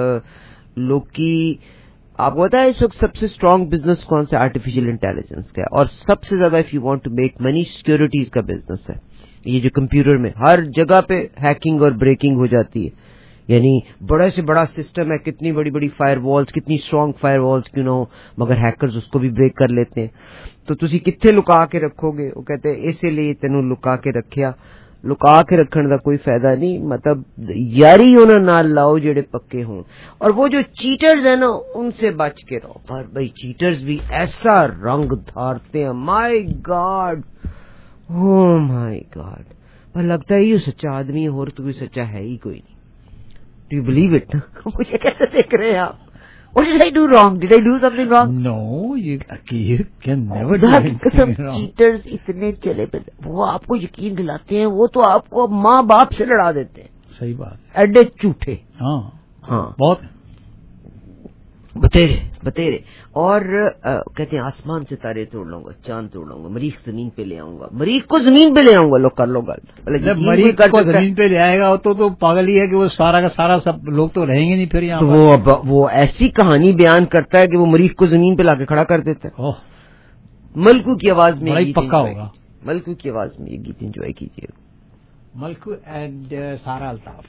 لوکی آپ کو پتا ہے اس وقت سب سے اسٹرانگ بزنس کون سا آرٹیفیشیل انٹیلیجنس کا ہے. اور سب سے زیادہ if you want to make money securities کا بزنس ہے. یہ جو کمپیوٹر میں ہر جگہ پہ ہیکنگ اور بریکنگ ہو جاتی ہے. یعنی بڑے سے بڑا سسٹم ہے, کتنی بڑی بڑی فائر والز, کتنی اسٹرانگ فائر والز کیوں نہ ہو, مگر ہیکرز اس کو بھی بریک کر لیتے ہیں. تو تسی کتنے لکا کے رکھو گے. وہ کہتے ہیں اسی لیے تینوں لکا کے رکھیا. لکا کے رکھنے کا کوئی فائدہ نہیں. مطلب یاری انہاں نال لاؤ جڑے پکے ہوں. اور وہ جو چیٹرز ہیں نا ان سے بچ کے رہو. پر بھائی چیٹرز بھی ایسا رنگ دھارتے ہیں. مائی گاڈ او مائی گاڈ. پر لگتا ہی سچا آدمی ہے اور تو کوئی سچا ہے ہی کوئی نہیں. Do you believe it? مجھے کیسے دیکھ رہے ہیں آپ؟ What did I do wrong? Did I do something wrong? No, you, you can never do anything wrong. Cheaters اتنے چلے پہ وہ آپ کو یقین دلاتے ہیں. وہ تو آپ کو ماں باپ سے لڑا دیتے ہیں. صحیح بات. ایڈے جھوٹے. ہاں ہاں بہت بتیرے بتیرے. اور کہتے ہیں آسمان سے تارے توڑ لوں گا, چاند توڑ لوں گا, مریخ زمین پہ لے آؤں گا. مریخ کو زمین پہ لے آؤں گا. لوگ کر لو گل. مریخ کو زمین پہ لے آئے گا تو تو پاگل ہی ہے کہ وہ سارا کا سارا سب لوگ تو رہیں گے نہیں پھر یہاں. وہ وہ ایسی کہانی بیان کرتا ہے کہ وہ مریخ کو زمین پہ لا کے کھڑا کر دیتا ہے. ملکو کی آواز میں پکا ہوگا. ملکو کی آواز میں یہ گیت انجوائے کیجیے. ملکو اینڈ سارا الطاف.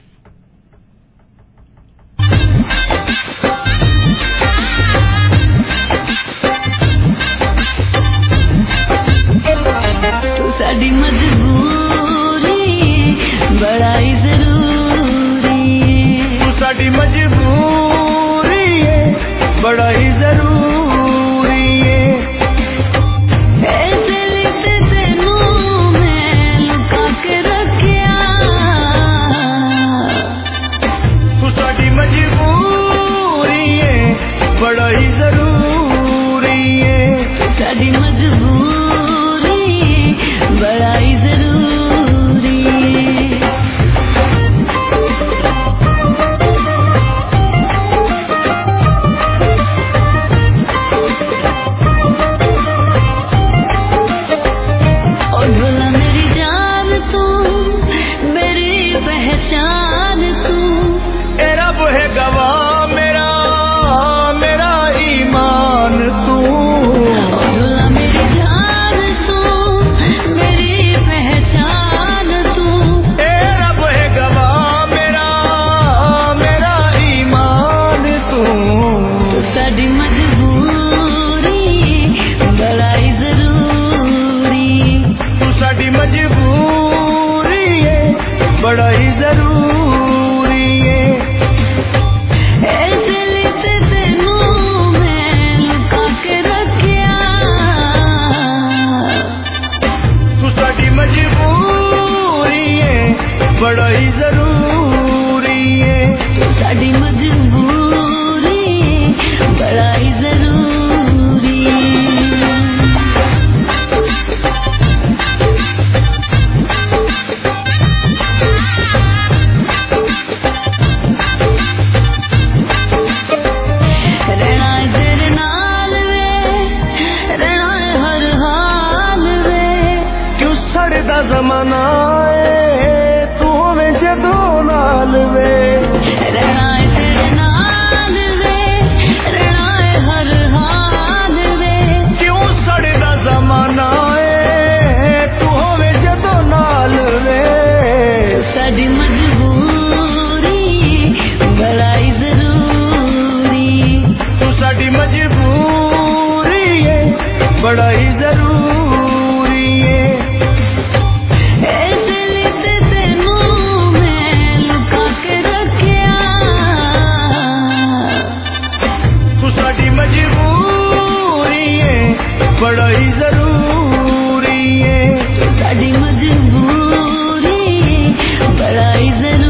تو ساڈی مجبوری بڑا ہی ضروری. تو ساڈی مجبوری بڑا ہی ضروری ایسے لکھتے تینوں میں لکا کے رکھیا. تو ساڈی مجبوری بڑا ہی ضروری ہے. ساڈی مجبوری بڑا ہی ضروری. اور بھلا میری جان تو میری پہچان تو اے رب ہے گواہ میرا میرا ایمان تو. اور بھلا میری جان बड़ा ही जरूरी है दिल ते तेनू मैं लुका के रखिया तू साडी मजबूरी है बड़ा ही जरूरी है तू साडी मजबूरी है बड़ा ही जरूरी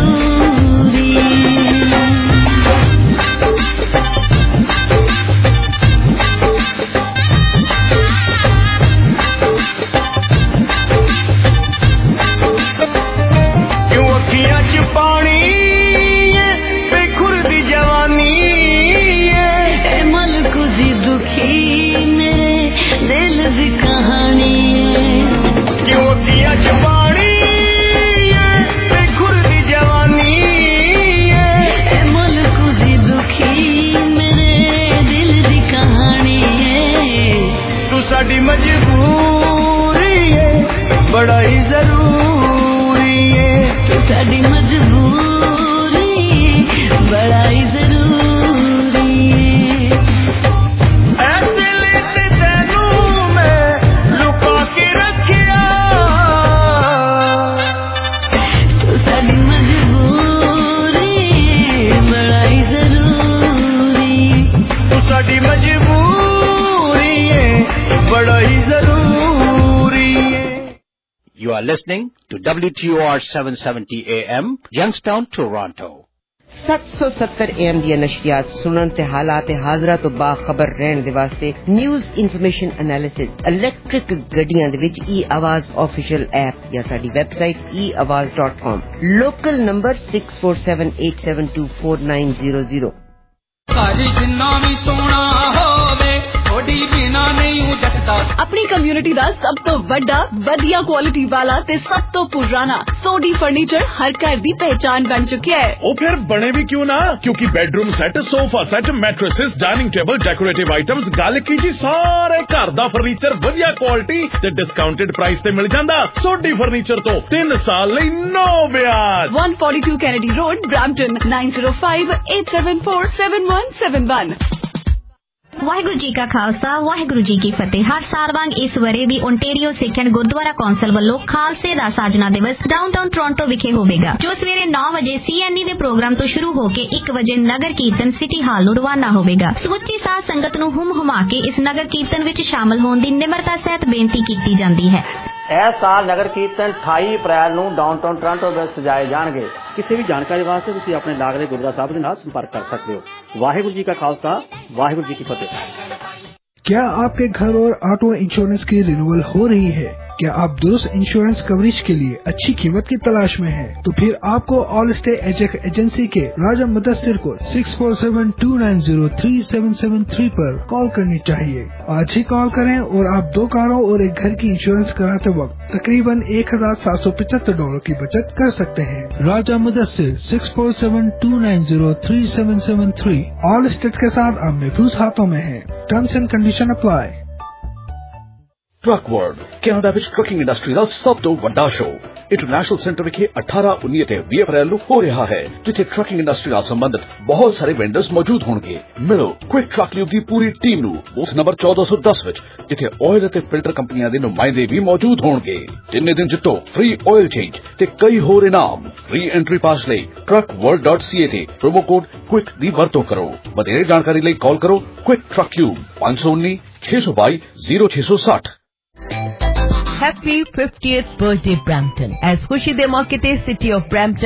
साडी मजबूरी है बड़ा ही जरूरी है तू साडी मजबूरी है बड़ा ही जरूरी है दिल ते तेनू मैं लुका के रखिया तू साडी मजबूरी है बड़ा ही जरूरी तू साडी मजबूरी है बड़ा ही जरूरी है You are listening to W T O R seven seventy A M, Youngstown, Toronto. सत्त सौ सत्तर ए एम ਦੀਆਂ ਨਸ਼ਰੀਆਤ ਸੁਣਨ ਤੇ ਹਾਲਾਤ ਹਾਜ਼ਰਾ ਤੋਂ ਬਾਖਬਰ ਰਹਿਣ ਦੇ ਵਾਸਤੇ ਨਿਊਜ਼ ਇਨਫੋਰਮੇਸ਼ਨ ਐਨਾਲਿਸਿਸ ਇਲੈਕਟ੍ਰਿਕ ਗੱਡੀਆਂ ਦੇ ਵਿੱਚ ਈ ਆਵਾਜ਼ ਆਫੀਸ਼ੀਅਲ ਐਪ ਜਾਂ ਸਾਡੀ website e awaz dot com local number six four seven eight seven two four nine zero zero ਘਰ ਜਿੰਨਾ ਵੀ ਸੋਹਣਾ ਹੋਵੇ ਥੋੜੀ ਬਿਨਾ ਨਹੀਂ ਜੱਟਦਾ ਆਪਣੀ ਕਮਿਊਨਿਟੀ ਦਾ ਸਭ ਤੋਂ ਵੱਡਾ ਵਧੀਆ ਕੁਆਲਿਟੀ ਵਾਲਾ ਤੇ ਸਭ ਤੋਂ ਪੁਰਾਣਾ ਸੋਡੀ ਫਰਨੀਚਰ ਹਰ ਘਰ ਦੀ ਪਹਿਚਾਨ ਬਣ ਚੁੱਕਿਆ ਹੈ ਉਹ ਫਿਰ ਬਣੇ ਵੀ ਕਿਉਂ ਨਾ ਕਿਉਂਕਿ bedroom set sofa set mattresses dining table decorative items ਗੱਲ ਕੀ ਜੀ ਸਾਰੇ ਘਰ ਦਾ ਫਰਨੀਚਰ ਵਧੀਆ ਕੁਆਲਿਟੀ ਤੇ ਡਿਸਕਾਊਂਟਡ ਪ੍ਰਾਈਸ ਤੇ ਮਿਲ ਜਾਂਦਾ ਸੋਡੀ ਫਰਨੀਚਰ ਤੋਂ ਤਿੰਨ ਸਾਲ ਲਈ ਨੋ ਵਿਆਜ one forty-two Kennedy Road, Brampton nine zero five eight seven four seven one seven one Waheguru ji ਕਾ ਖਾਲਸਾ ਵਾਹਿਗੁਰੂ ਜੀ ਕੀ ਫਤਿਹ। ਹਰ ਸਾਲ ਵਾਂਗ ਇਸ ਵਰੇ ਵੀ ਓਨਟਾਰੀਓ ਸਿੱਖਿਅਨ ਗੁਰਦੁਆਰਾ ਕੌਂਸਲ ਵੱਲੋਂ ਖਾਲਸੇ ਦਾ ਸਾਜਨਾ ਦਿਵਸ ਡਾਊਨਟਾਊਨ ਟੋਰਾਂਟੋ ਵਿਖੇ ਹੋਵੇਗਾ ਜੋ ਸਵੇਰੇ ਨੌ ਵਜੇ ਸੀ ਐਨ ਈ ਦੇ ਪ੍ਰੋਗਰਾਮ ਤੋਂ ਸ਼ੁਰੂ ਹੋ ਕੇ ਇੱਕ ਵਜੇ ਨਗਰ ਕੀਰਤਨ ਸਿਟੀ ਹਾਲ ਨੂੰ ਰਵਾਨਾ ਹੋਵੇਗਾ। ਸਮੁੱਚੀ ਸਾਧ ਸੰਗਤ ਨੂੰ ਹੁਮ ਹੁਮਾ ਕੇ ਇਸ ਨਗਰ ਕੀਰਤਨ ਵਿੱਚ ਸ਼ਾਮਲ ਹੋਣ ਦੀ ਨਿਮਰਤਾ ਸਹਿਤ ਬੇਨਤੀ ਕੀਤੀ ਜਾਂਦੀ ਹੈ। ਇਸ ਸਾਲ ਨਗਰ ਕੀਰਤਨ ਅਠਾਈ ਅਪ੍ਰੈਲ ਨੂੰ ਡਾਊਨਟਾਊਨ ਟੋਰਾਂਟੋ ਵਿੱਚ ਸਜਾਏ ਜਾਣਗੇ। ਕਿਸੇ ਵੀ ਜਾਣਕਾਰੀ ਵਾਸਤੇ ਤੁਸੀਂ ਆਪਣੇ ਲਾਗਲੇ ਗੁਰਦੁਆਰਾ ਸਾਹਿਬ ਦੇ ਨਾਲ ਸੰਪਰਕ ਕਰ ਸਕਦੇ ਹੋ। ਵਾਹਿਗੁਰੂ ਜੀ ਕਾ ਖਾਲਸਾ ਵਾਹਿਗੁਰੂ ਜੀ ਕੀ ਫਤਿਹ। क्या आपके घर और ऑटो इंश्योरेंस की रिन्यूअल हो रही है? क्या आप दुरुस्त इंश्योरेंस कवरेज के लिए अच्छी कीमत की तलाश में हैं? तो फिर आपको ऑल स्टे एजेक एजेंसी के राजा मुदस्सिर को six four seven two nine zero three seven seven three पर कॉल करनी चाहिए। आज ही कॉल करें और आप दो कारों और एक घर की इंश्योरेंस कराते वक्त तकरीबन एक हजार सात सौ पचहत्तर डॉलर की बचत कर सकते हैं। Raja Mudassir six four seven two nine zero three seven seven three Allstate के साथ अब महफूज हाथों में है। Terms and condition apply. Truck world Canada ਵਿੱਚ ਟਰੱਕਿੰਗ ਇੰਡਸਟਰੀ ਦਾ ਸਭ ਤੋਂ ਵੱਡਾ ਸ਼ੋਅ ਇੰਟਰਨੈਸ਼ਨਲ ਸੈਂਟਰ ਵਿਖੇ ਅਠਾਰਾਂ ਉੱਨੀ ਅਤੇ ਵੀਹ ਅਪ੍ਰੈਲ ਨੂੰ ਹੋ ਰਿਹਾ ਹੈ ਜਿੱਥੇ ਟਰੱਕਿੰਗ ਇੰਡਸਟਰੀ ਨਾਲ ਸੰਬੰਧਿਤ ਬਹੁਤ ਸਾਰੇ ਵੈਂਡਰਸ ਮੌਜੂਦ ਹੋਣਗੇ। ਮਿਲੋ ਕੁਇਕ ਟਰੱਕ ਲਿਵ ਦੀ ਪੂਰੀ ਟੀਮ ਨੂੰ ਬੂਥ ਨੰਬਰ ਚੌਦਾਂ ਸੌ ਦਸ ਵਿੱਚ ਜਿੱਥੇ ਆਇਲ ਅਤੇ ਫਿਲਟਰ ਕੰਪਨੀਆਂ ਦੇ ਨੁਮਾਇੰਦੇ ਵੀ ਮੌਜੂਦ ਹੋਣਗੇ। ਜਿੰਨੇ ਦਿਨ ਜਿੱਤੋ ਫ੍ਰੀ ਆਇਲ ਚੇਂਜ ਤੇ ਕਈ ਹੋਰ ਇਨਾਮ। ਫ੍ਰੀ ਐਂਟਰੀ ਪਾਸ ਲਈ truck world dot C A ਤੇ ਪ੍ਰੋਮੋ ਕੋਡ ਕੁਇਕ ਦੀ ਵਰਤੋਂ ਕਰੋ। ਵਧੇਰੇ ਜਾਣਕਾਰੀ ਲਈ ਕਾਲ ਕਰੋ ਕੁਇਕ ਟਰੱਕ ਲਿਵ ਪੰਜ ਸੌ ਉੱਨੀ ਛੇ ਸੌ ਬਾਈ ਜ਼ੀਰੋ ਛੇ ਸੌ ਸੱਠ। Happy fiftieth birthday Brampton। As ਖੁਸ਼ੀ ਦੇ ਮੌਕੇ ਤੇ City of Brampton